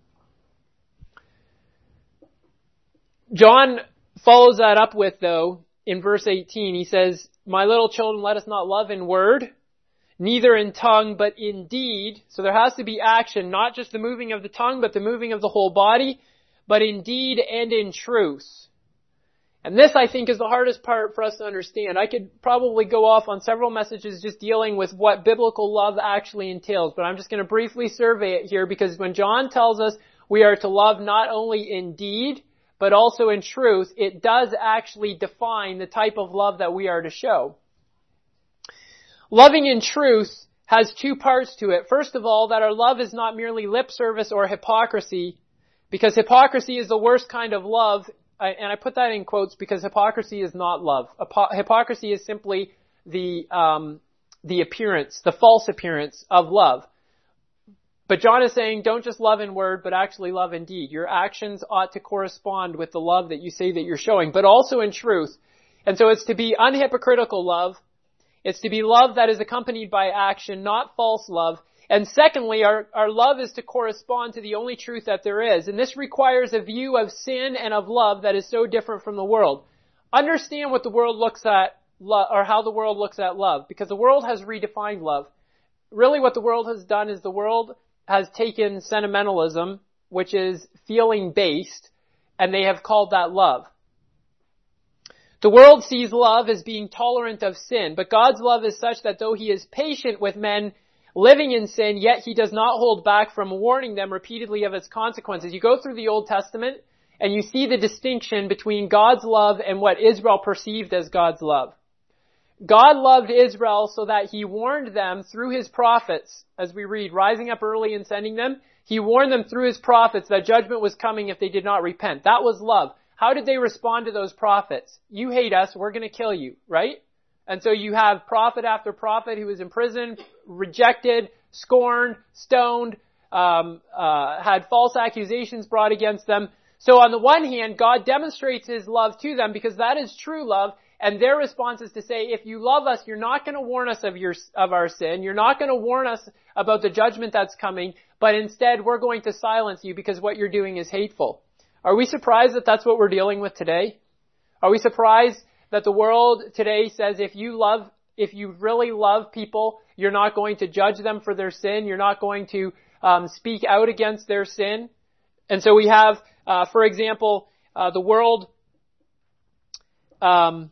John follows that up with, though, in verse eighteen. He says, my little children, let us not love in word, neither in tongue, but in deed. So there has to be action, not just the moving of the tongue, but the moving of the whole body, but in deed and in truth. And this, I think, is the hardest part for us to understand. I could probably go off on several messages just dealing with what biblical love actually entails, but I'm just going to briefly survey it here, because when John tells us we are to love not only in deed, but also in truth, it does actually define the type of love that we are to show. Loving in truth has two parts to it. First of all, that our love is not merely lip service or hypocrisy, because hypocrisy is the worst kind of love. I, and I put that in quotes because hypocrisy is not love. Hypo- hypocrisy is simply the um, the appearance, the false appearance of love. But John is saying, don't just love in word, but actually love in deed. Your actions ought to correspond with the love that you say that you're showing, but also in truth. And so it's to be unhypocritical love. It's to be love that is accompanied by action, not false love. And secondly, our, our love is to correspond to the only truth that there is. And this requires a view of sin and of love that is so different from the world. Understand what the world looks at, lo- or how the world looks at love, because the world has redefined love. Really what the world has done is the world has taken sentimentalism, which is feeling based, and they have called that love. The world sees love as being tolerant of sin, but God's love is such that though he is patient with men living in sin, yet he does not hold back from warning them repeatedly of its consequences. You go through the Old Testament and you see the distinction between God's love and what Israel perceived as God's love. God loved Israel so that he warned them through his prophets, as we read, rising up early and sending them. He warned them through his prophets that judgment was coming if they did not repent. That was love. How did they respond to those prophets? You hate us, we're going to kill you, right? And so you have prophet after prophet who was imprisoned, rejected, scorned, stoned, um, uh, had false accusations brought against them. So on the one hand, God demonstrates his love to them because that is true love. And their response is to say, if you love us, you're not going to warn us of your, of our sin. You're not going to warn us about the judgment that's coming, but instead we're going to silence you because what you're doing is hateful. Are we surprised that that's what we're dealing with today? Are we surprised that the world today says if you love, if you really love people, you're not going to judge them for their sin. You're not going to um, speak out against their sin. And so we have, uh, for example, uh, the world um,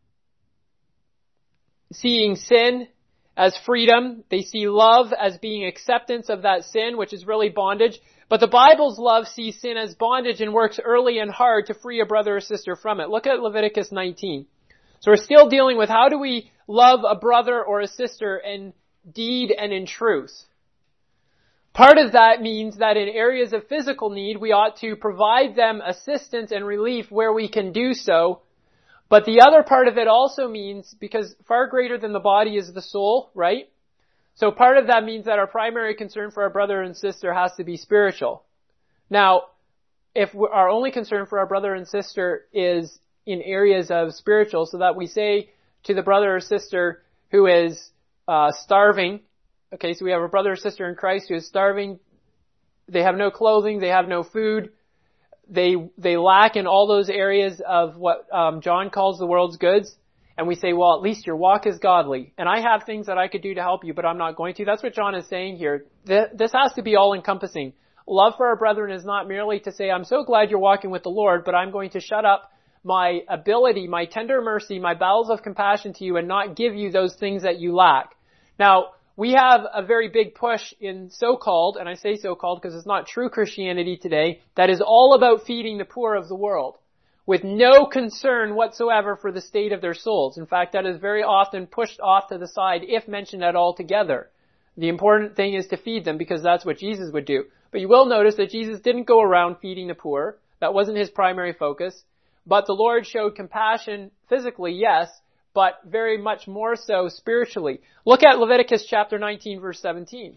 seeing sin as freedom. They see love as being acceptance of that sin, which is really bondage. But the Bible's love sees sin as bondage and works early and hard to free a brother or sister from it. Look at Leviticus nineteen. So we're still dealing with how do we love a brother or a sister in deed and in truth. Part of that means that in areas of physical need, we ought to provide them assistance and relief where we can do so. But the other part of it also means, because far greater than the body is the soul, right? So part of that means that our primary concern for our brother and sister has to be spiritual. Now, if our only concern for our brother and sister is in areas of spiritual, so that we say to the brother or sister who is uh, starving, okay, so we have a brother or sister in Christ who is starving, they have no clothing, they have no food, they they lack in all those areas of what um, John calls the world's goods, and we say, well, at least your walk is godly, and I have things that I could do to help you, but I'm not going to. That's what John is saying here. This has to be all-encompassing. Love for our brethren is not merely to say, I'm so glad you're walking with the Lord, but I'm going to shut up my ability, my tender mercy, my bowels of compassion to you and not give you those things that you lack. Now, we have a very big push in so-called, and I say so-called because it's not true Christianity today, that is all about feeding the poor of the world with no concern whatsoever for the state of their souls. In fact, that is very often pushed off to the side if mentioned at all together. The important thing is to feed them because that's what Jesus would do. But you will notice that Jesus didn't go around feeding the poor. That wasn't his primary focus. But the Lord showed compassion physically, yes, but very much more so spiritually. Look at Leviticus chapter nineteen, verse seventeen.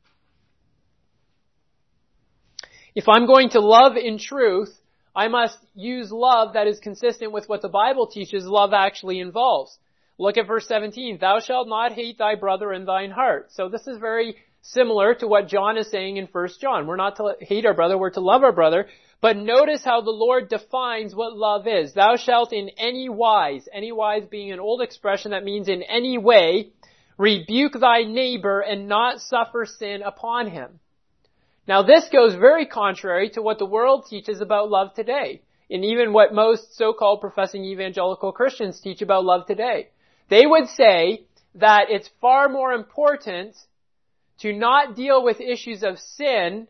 If I'm going to love in truth, I must use love that is consistent with what the Bible teaches love actually involves. Look at verse seventeen. Thou shalt not hate thy brother in thine heart. So this is very similar to what John is saying in First John. We're not to hate our brother, we're to love our brother. But notice how the Lord defines what love is. Thou shalt in any wise, any wise being an old expression that means in any way, rebuke thy neighbor and not suffer sin upon him. Now this goes very contrary to what the world teaches about love today, and even what most so-called professing evangelical Christians teach about love today. They would say that it's far more important to not deal with issues of sin,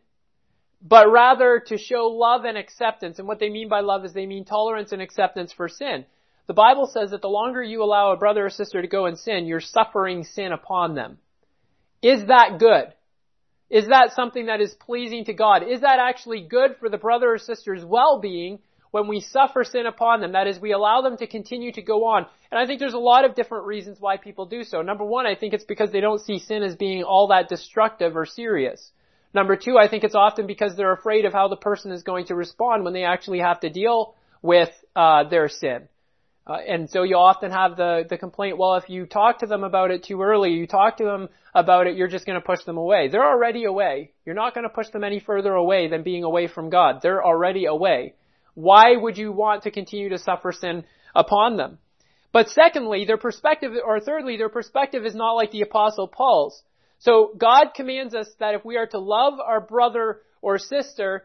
but rather to show love and acceptance. And what they mean by love is they mean tolerance and acceptance for sin. The Bible says that the longer you allow a brother or sister to go and sin, you're suffering sin upon them. Is that good? Is that something that is pleasing to God? Is that actually good for the brother or sister's well-being when we suffer sin upon them? That is, we allow them to continue to go on. And I think there's a lot of different reasons why people do so. Number one, I think it's because they don't see sin as being all that destructive or serious. Number two, I think it's often because they're afraid of how the person is going to respond when they actually have to deal with uh, their sin. Uh, and so you often have the, the complaint, well, if you talk to them about it too early, you talk to them about it, you're just going to push them away. They're already away. You're not going to push them any further away than being away from God. They're already away. Why would you want to continue to suffer sin upon them? But secondly, their perspective, or thirdly, their perspective is not like the Apostle Paul's. So God commands us that if we are to love our brother or sister,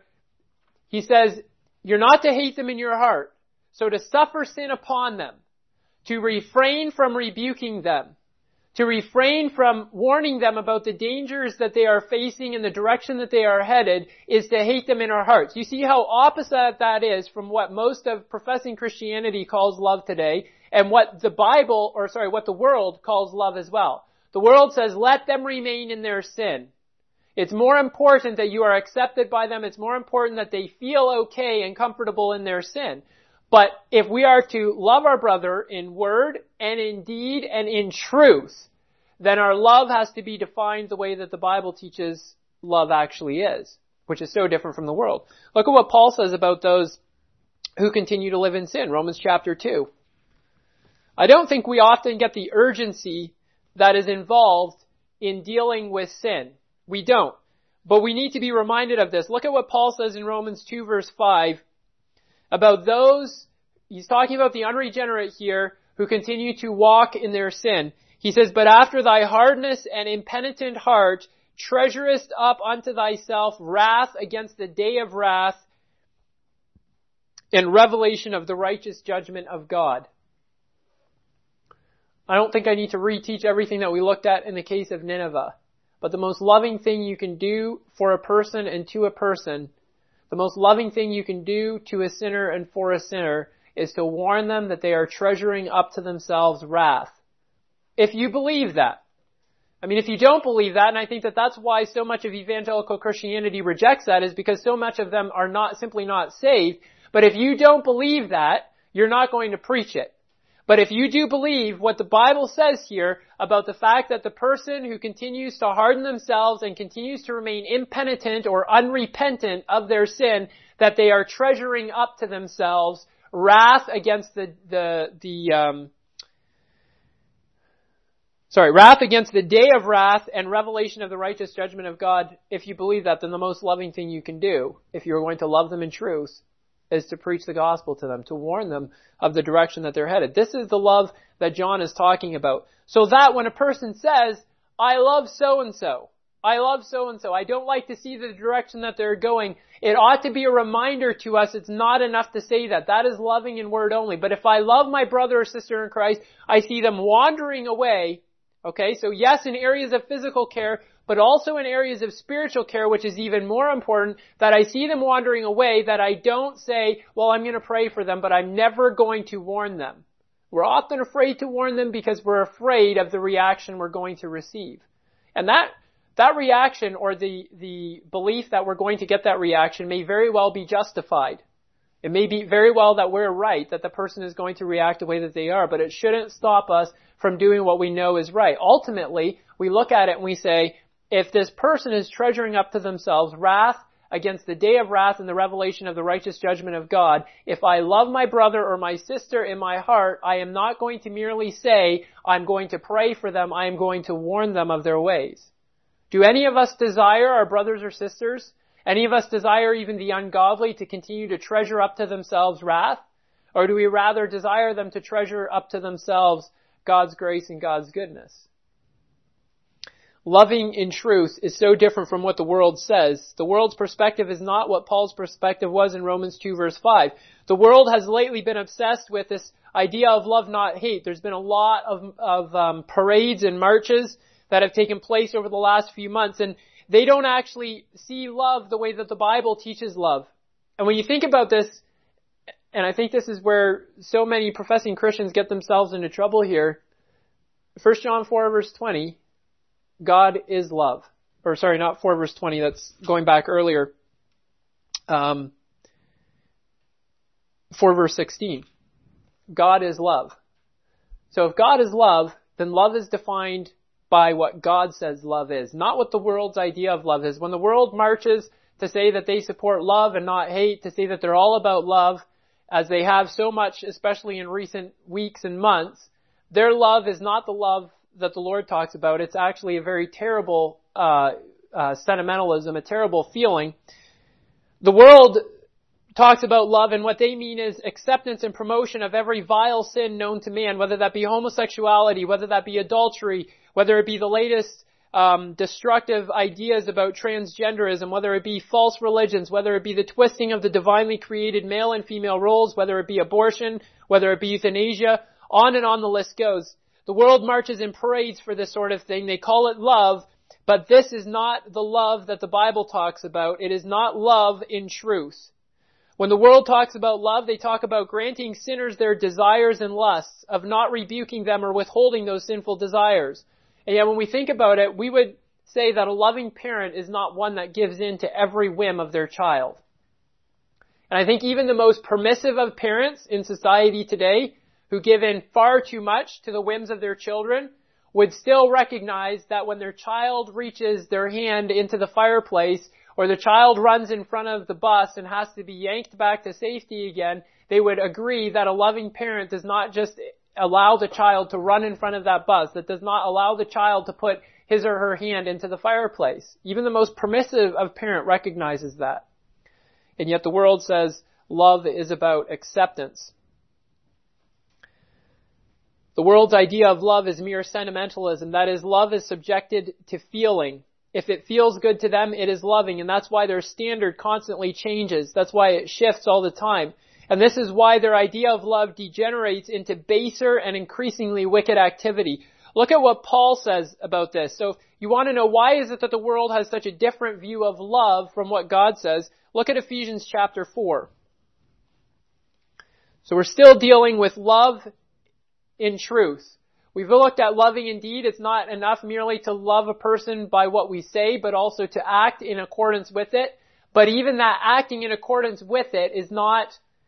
he says, you're not to hate them in your heart. So to suffer sin upon them, to refrain from rebuking them, to refrain from warning them about the dangers that they are facing and the direction that they are headed is to hate them in our hearts. You see how opposite that is from what most of professing Christianity calls love today and what the Bible, or sorry, what the world calls love as well. The world says, let them remain in their sin. It's more important that you are accepted by them. It's more important that they feel okay and comfortable in their sin. But if we are to love our brother in word and in deed and in truth, then our love has to be defined the way that the Bible teaches love actually is, which is so different from the world. Look at what Paul says about those who continue to live in sin, Romans chapter two. I don't think we often get the urgency that is involved in dealing with sin. We don't. But we need to be reminded of this. Look at what Paul says in Romans two verse five about those, he's talking about the unregenerate here, who continue to walk in their sin. He says, but after thy hardness and impenitent heart treasurest up unto thyself wrath against the day of wrath and revelation of the righteous judgment of God. I don't think I need to reteach everything that we looked at in the case of Nineveh. But the most loving thing you can do for a person and to a person, the most loving thing you can do to a sinner and for a sinner, is to warn them that they are treasuring up to themselves wrath. If you believe that. I mean, if you don't believe that, and I think that that's why so much of evangelical Christianity rejects that, is because so much of them are not simply not saved. But if you don't believe that, you're not going to preach it. But if you do believe what the Bible says here about the fact that the person who continues to harden themselves and continues to remain impenitent or unrepentant of their sin, that they are treasuring up to themselves wrath against the, the, the, um, sorry, wrath against the day of wrath and revelation of the righteous judgment of God, if you believe that, then the most loving thing you can do, if you're going to love them in truth, is to preach the gospel to them, to warn them of the direction that they're headed. This is the love that John is talking about. So that when a person says, I love so-and-so, I love so-and-so, I don't like to see the direction that they're going, it ought to be a reminder to us it's not enough to say that. That is loving in word only. But if I love my brother or sister in Christ, I see them wandering away. Okay, so yes, in areas of physical care, but also in areas of spiritual care, which is even more important, that I see them wandering away, that I don't say, well, I'm going to pray for them, but I'm never going to warn them. We're often afraid to warn them because we're afraid of the reaction we're going to receive. And that, that reaction, or the, the belief that we're going to get that reaction, may very well be justified. It may be very well that we're right, that the person is going to react the way that they are, but it shouldn't stop us from doing what we know is right. Ultimately, we look at it and we say, if this person is treasuring up to themselves wrath against the day of wrath and the revelation of the righteous judgment of God, if I love my brother or my sister in my heart, I am not going to merely say, I'm going to pray for them, I am going to warn them of their ways. Do any of us desire our brothers or sisters, any of us desire even the ungodly to continue to treasure up to themselves wrath? Or do we rather desire them to treasure up to themselves God's grace and God's goodness? Loving in truth is so different from what the world says. The world's perspective is not what Paul's perspective was in Romans two verse five. The world has lately been obsessed with this idea of love, not hate. There's been a lot of, of um, parades and marches that have taken place over the last few months, and they don't actually see love the way that the Bible teaches love. And when you think about this, and I think this is where so many professing Christians get themselves into trouble here, First John four verse twenty, God is love. Or sorry, not four verse twenty, that's going back earlier. Um, four verse sixteen. God is love. So if God is love, then love is defined by what God says love is, not what the world's idea of love is. When the world marches to say that they support love and not hate, to say that they're all about love, as they have so much, especially in recent weeks and months, their love is not the love that the Lord talks about. It's actually a very terrible uh, uh sentimentalism, a terrible feeling. The world talks about love, and what they mean is acceptance and promotion of every vile sin known to man, whether that be homosexuality, whether that be adultery, whether it be the latest um, destructive ideas about transgenderism, whether it be false religions, whether it be the twisting of the divinely created male and female roles, whether it be abortion, whether it be euthanasia, on and on the list goes. The world marches in parades for this sort of thing. They call it love, but this is not the love that the Bible talks about. It is not love in truth. When the world talks about love, they talk about granting sinners their desires and lusts, of not rebuking them or withholding those sinful desires. And yet when we think about it, we would say that a loving parent is not one that gives in to every whim of their child. And I think even the most permissive of parents in society today, who give in far too much to the whims of their children, would still recognize that when their child reaches their hand into the fireplace, or the child runs in front of the bus and has to be yanked back to safety again, they would agree that a loving parent does not just allow the child to run in front of that bus, that does not allow the child to put his or her hand into the fireplace. Even the most permissive of parent recognizes that. And yet the world says love is about acceptance. The world's idea of love is mere sentimentalism. That is, love is subjected to feeling. if it feels good to them, it is loving. And that's why their standard constantly changes. That's why it shifts all the time. And this is why their idea of love degenerates into baser and increasingly wicked activity. Look at what Paul says about this. So if you want to know why is it that the world has such a different view of love from what God says, look at Ephesians chapter four. So we're still dealing with love in truth. We've looked at loving indeed. It's not enough merely to love a person by what we say, but also to act in accordance with it. But even that acting in accordance with it is not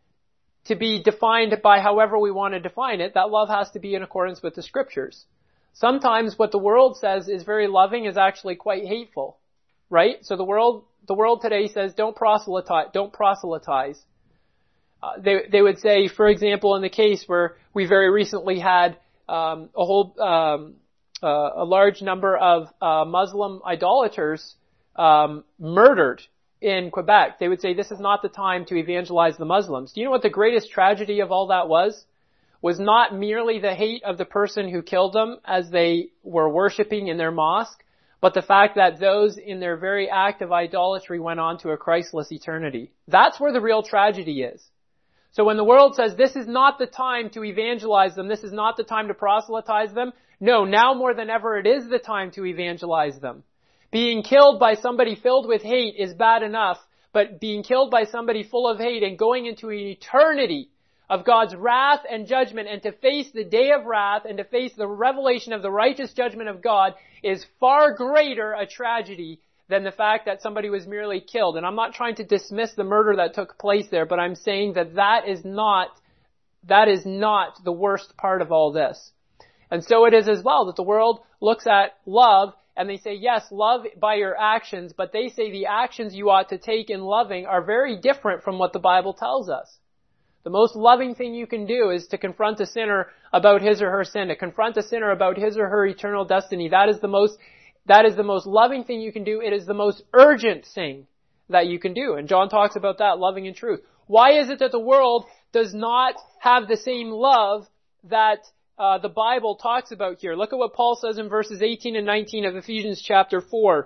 to be defined by however we want to define it. That love has to be in accordance with the scriptures. Sometimes what the world says is very loving is actually quite hateful, right? So the world, the world today says don't proselytize, don't proselytize. Uh, they, they would say, for example, in the case where we very recently had Um, a whole, um, uh, a large number of uh, Muslim idolaters um, murdered in Quebec. They would say this is not the time to evangelize the Muslims. Do you know what the greatest tragedy of all that was? Was not merely the hate of the person who killed them as they were worshiping in their mosque, but the fact that those in their very act of idolatry went on to a Christless eternity. That's where the real tragedy is. So when the world says this is not the time to evangelize them, this is not the time to proselytize them, no, now more than ever it is the time to evangelize them. Being killed by somebody filled with hate is bad enough, but being killed by somebody full of hate and going into an eternity of God's wrath and judgment and to face the day of wrath and to face the revelation of the righteous judgment of God is far greater a tragedy than the fact that somebody was merely killed. And I'm not trying to dismiss the murder that took place there, but I'm saying that that is not, that is not the worst part of all this. And so it is as well that the world looks at love and they say, yes, love by your actions, but they say the actions you ought to take in loving are very different from what the Bible tells us. The most loving thing you can do is to confront a sinner about his or her sin, to confront a sinner about his or her eternal destiny. That is the most That is the most loving thing you can do. It is the most urgent thing that you can do. And John talks about that, loving in truth. Why is it that the world does not have the same love that uh, the Bible talks about here? Look at what Paul says in verses eighteen and nineteen of Ephesians chapter four.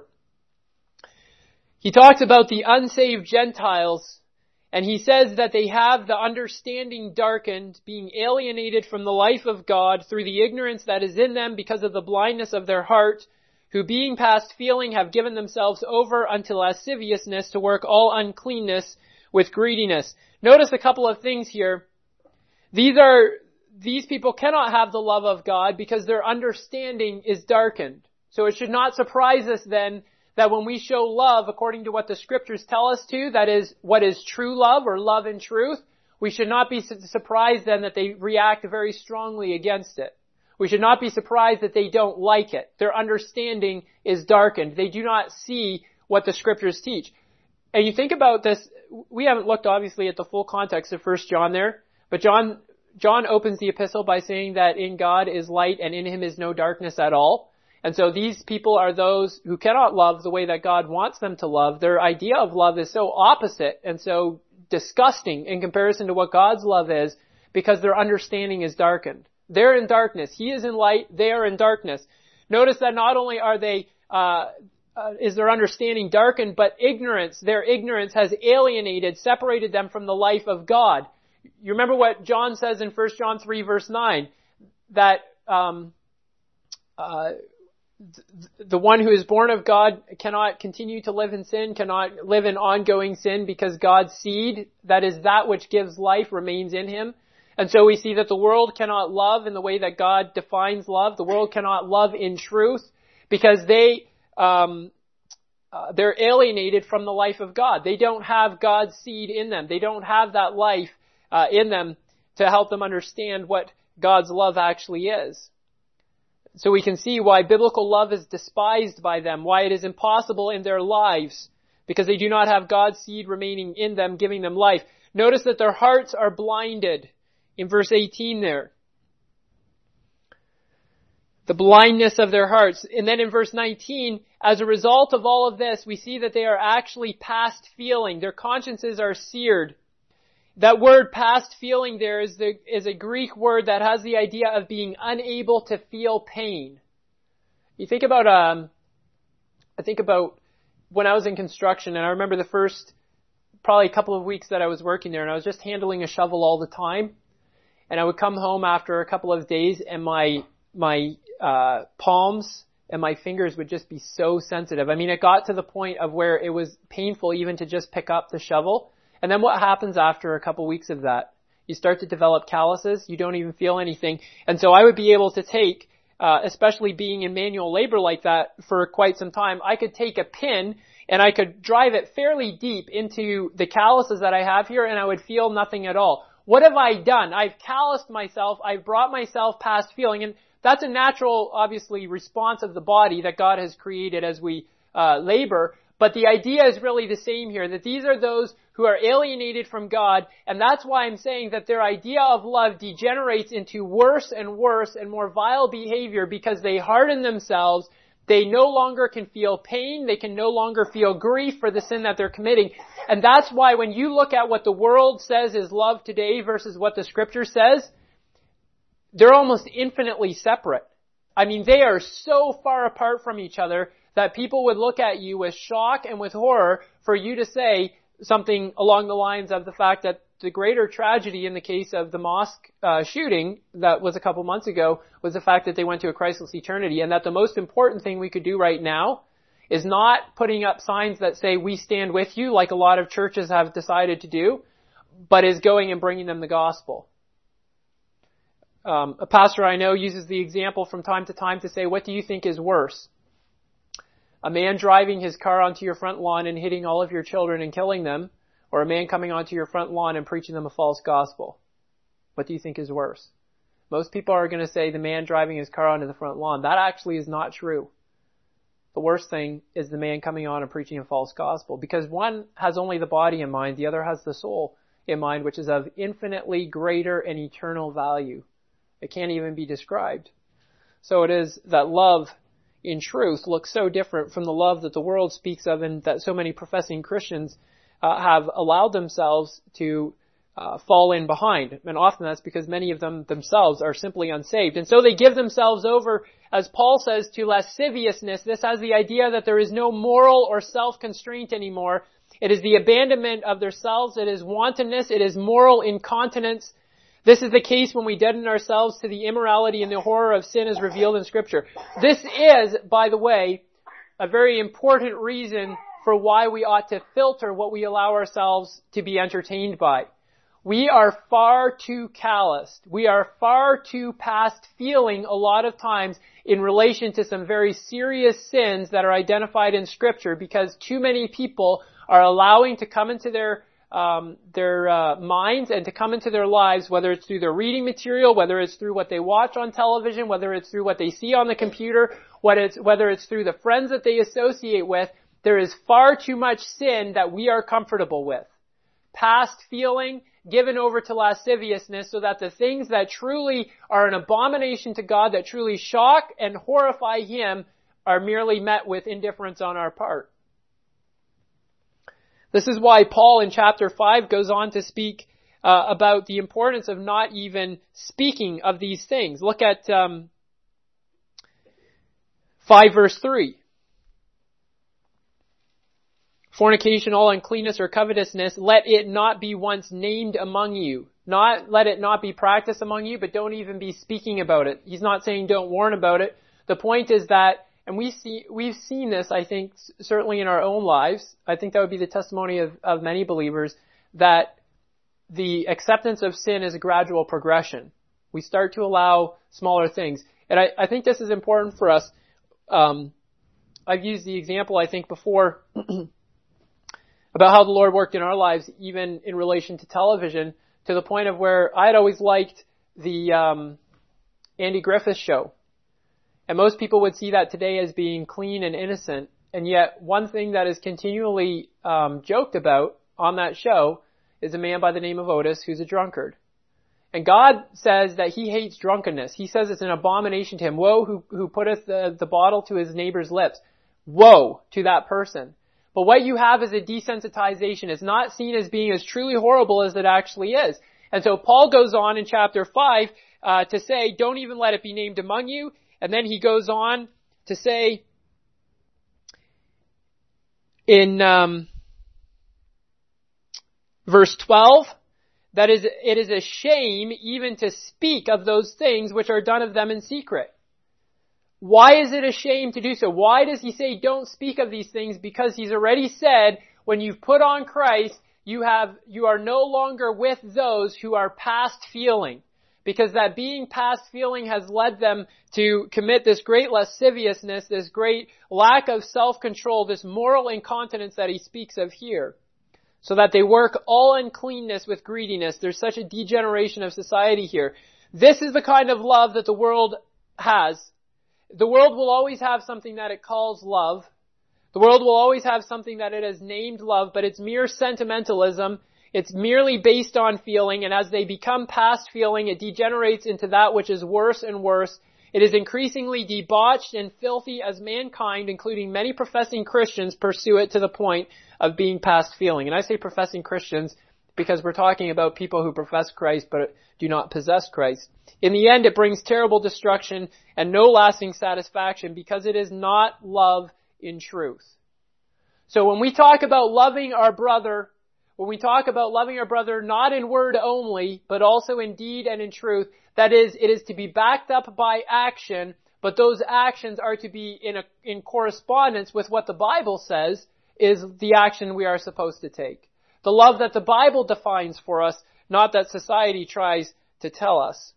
He talks about the unsaved Gentiles, and he says that they have the understanding darkened, being alienated from the life of God through the ignorance that is in them because of the blindness of their heart, who being past feeling have given themselves over unto lasciviousness to work all uncleanness with greediness. Notice a couple of things here. These are, these people cannot have the love of God because their understanding is darkened. So it should not surprise us then that when we show love according to what the scriptures tell us to, that is what is true love or love in truth, we should not be surprised then that they react very strongly against it. We should not be surprised that they don't like it. Their understanding is darkened. They do not see what the scriptures teach. And you think about this, we haven't looked obviously at the full context of First John there, but John, John opens the epistle by saying that in God is light and in him is no darkness at all. And so these people are those who cannot love the way that God wants them to love. Their idea of love is so opposite and so disgusting in comparison to what God's love is because their understanding is darkened. They're in darkness. He is in light. They are in darkness. Notice that not only are they, uh, uh, is their understanding darkened, but ignorance, their ignorance has alienated, separated them from the life of God. You remember what John says in First John three verse nine, that, um, uh, the one who is born of God cannot continue to live in sin, cannot live in ongoing sin because God's seed, that is that which gives life, remains in him. And so we see that the world cannot love in the way that God defines love. The world cannot love in truth because they, um, uh, they're alienated from the life of God. They don't have God's seed in them. They don't have that life uh, in them to help them understand what God's love actually is. So we can see why biblical love is despised by them, why it is impossible in their lives, because they do not have God's seed remaining in them, giving them life. Notice that their hearts are blinded. In verse eighteen there. The blindness of their hearts. And then in verse nineteen, as a result of all of this, we see that they are actually past feeling. Their consciences are seared. That word past feeling there is the, is a Greek word that has the idea of being unable to feel pain. You think about, um, I think about when I was in construction, and I remember the first probably a couple of weeks that I was working there, and I was just handling a shovel all the time. And I would come home after a couple of days, and my my uh palms and my fingers would just be so sensitive. I mean, it got to the point of where it was painful even to just pick up the shovel. And then what happens after a couple weeks of that? You start to develop calluses. You don't even feel anything. And so I would be able to take, uh, especially being in manual labor like that for quite some time, I could take a pin and I could drive it fairly deep into the calluses that I have here, and I would feel nothing at all. What have I done? I've calloused myself. I've brought myself past feeling. And that's a natural, obviously, response of the body that God has created as we uh, labor. But the idea is really the same here, that these are those who are alienated from God. And that's why I'm saying that their idea of love degenerates into worse and worse and more vile behavior because they harden themselves. They no longer can feel pain. They can no longer feel grief for the sin that they're committing. And that's why when you look at what the world says is love today versus what the Scripture says, they're almost infinitely separate. I mean, they are so far apart from each other that people would look at you with shock and with horror for you to say something along the lines of the fact that the greater tragedy in the case of the mosque uh, shooting that was a couple months ago was the fact that they went to a Christless eternity, and that the most important thing we could do right now is not putting up signs that say we stand with you like a lot of churches have decided to do, but is going and bringing them the gospel. Um, a pastor I know uses the example from time to time to say, what do you think is worse? A man driving his car onto your front lawn and hitting all of your children and killing them, or a man coming onto your front lawn and preaching them a false gospel? What do you think is worse? Most people are going to say the man driving his car onto the front lawn. That actually is not true. The worst thing is the man coming on and preaching a false gospel, because one has only the body in mind, the other has the soul in mind, which is of infinitely greater and eternal value. It can't even be described. So it is that love in truth looks so different from the love that the world speaks of and that so many professing Christians uh, have allowed themselves to uh, fall in behind. And often that's because many of them themselves are simply unsaved. And so they give themselves over, as Paul says, to lasciviousness. This has the idea that there is no moral or self-constraint anymore. It is the abandonment of themselves. It is wantonness. It is moral incontinence. This is the case when we deaden ourselves to the immorality and the horror of sin as revealed in Scripture. This is, by the way, a very important reason for why we ought to filter what we allow ourselves to be entertained by. We are far too calloused. We are far too past feeling a lot of times in relation to some very serious sins that are identified in Scripture, because too many people are allowing to come into their Um, their uh, minds and to come into their lives, whether it's through their reading material, whether it's through what they watch on television, whether it's through what they see on the computer, what it's, whether it's through the friends that they associate with. There is far too much sin that we are comfortable with. Past feeling, given over to lasciviousness, so that the things that truly are an abomination to God, that truly shock and horrify Him, are merely met with indifference on our part. This is why Paul in chapter five goes on to speak uh, about the importance of not even speaking of these things. Look at um, five verse three. Fornication, all uncleanness or covetousness, let it not be once named among you. Not let it not be practiced among you, but don't even be speaking about it. He's not saying don't warn about it. The point is that, and we see, we've seen this, I think, certainly in our own lives. I think that would be the testimony of, of many believers, that the acceptance of sin is a gradual progression. We start to allow smaller things. And I, I think this is important for us. Um, I've used the example, I think, before about how the Lord worked in our lives, even in relation to television, to the point of where I had always liked the um, Andy Griffith Show. And most people would see that today as being clean and innocent. And yet one thing that is continually um, joked about on that show is a man by the name of Otis who's a drunkard. And God says that He hates drunkenness. He says it's an abomination to Him. Woe who, who putteth the, the bottle to his neighbor's lips. Woe to that person. But what you have is a desensitization. It's not seen as being as truly horrible as it actually is. And so Paul goes on in chapter five uh, to say, don't even let it be named among you. And then he goes on to say, in um, verse twelve, that is, it is a shame even to speak of those things which are done of them in secret. Why is it a shame to do so? Why does he say don't speak of these things? Because he's already said when you've put on Christ, you have, you are no longer with those who are past feeling. Because that being past feeling has led them to commit this great lasciviousness, this great lack of self-control, this moral incontinence that he speaks of here. So that they work all uncleanness with greediness. There's such a degeneration of society here. This is the kind of love that the world has. The world will always have something that it calls love. The world will always have something that it has named love, but it's mere sentimentalism. It's merely based on feeling, and as they become past feeling, it degenerates into that which is worse and worse. It is increasingly debauched and filthy as mankind, including many professing Christians, pursue it to the point of being past feeling. And I say professing Christians because we're talking about people who profess Christ but do not possess Christ. In the end, it brings terrible destruction and no lasting satisfaction because it is not love in truth. So when we talk about loving our brother, when we talk about loving our brother not in word only, but also in deed and in truth, that is, it is to be backed up by action, but those actions are to be in a, in correspondence with what the Bible says is the action we are supposed to take. The love that the Bible defines for us, not that society tries to tell us.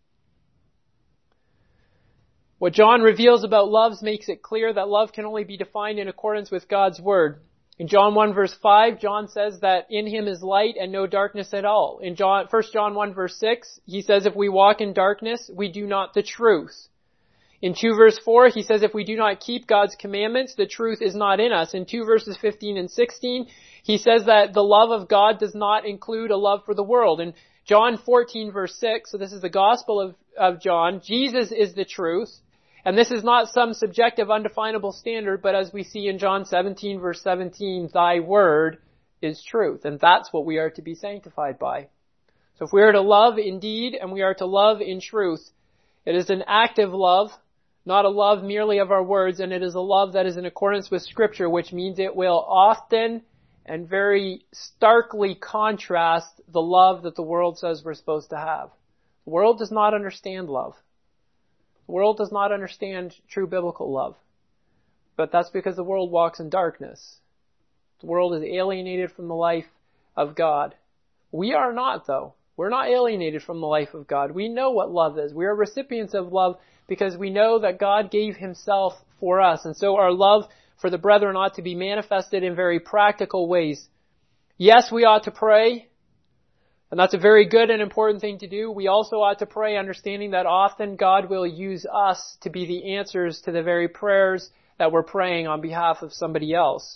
What John reveals about love makes it clear that love can only be defined in accordance with God's Word. In John one verse five, John says that in him is light and no darkness at all. In John, First John one verse six, he says if we walk in darkness, we do not the truth. In two verse four, he says if we do not keep God's commandments, the truth is not in us. In two verses fifteen and sixteen, he says that the love of God does not include a love for the world. In John fourteen verse six, so this is the Gospel of, of John, Jesus is the truth. And this is not some subjective, undefinable standard, but as we see in John seventeen verse seventeen, thy word is truth. And that's what we are to be sanctified by. So if we are to love in deed and we are to love in truth, it is an active love, not a love merely of our words, and it is a love that is in accordance with Scripture, which means it will often and very starkly contrast the love that the world says we're supposed to have. The world does not understand love. The world does not understand true biblical love. But that's because the world walks in darkness. The world is alienated from the life of God. We are not, though. We're not alienated from the life of God. We know what love is. We are recipients of love because we know that God gave himself for us. And so our love for the brethren ought to be manifested in very practical ways. Yes, we ought to pray. And that's a very good and important thing to do. We also ought to pray understanding that often God will use us to be the answers to the very prayers that we're praying on behalf of somebody else.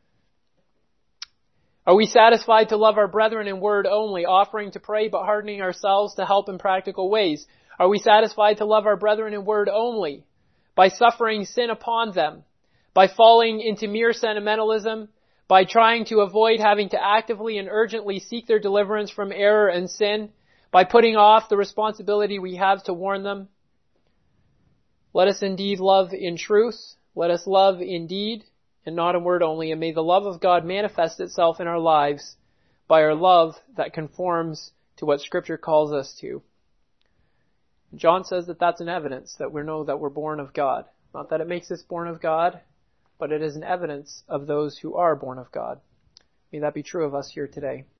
Are we satisfied to love our brethren in word only, offering to pray but hardening ourselves to help in practical ways? Are we satisfied to love our brethren in word only, by suffering sin upon them, by falling into mere sentimentalism, by trying to avoid having to actively and urgently seek their deliverance from error and sin, by putting off the responsibility we have to warn them? Let us indeed love in truth. Let us love in deed and not in word only. And may the love of God manifest itself in our lives by our love that conforms to what Scripture calls us to. John says that that's an evidence that we know that we're born of God. Not that it makes us born of God, but it is an evidence of those who are born of God. May that be true of us here today.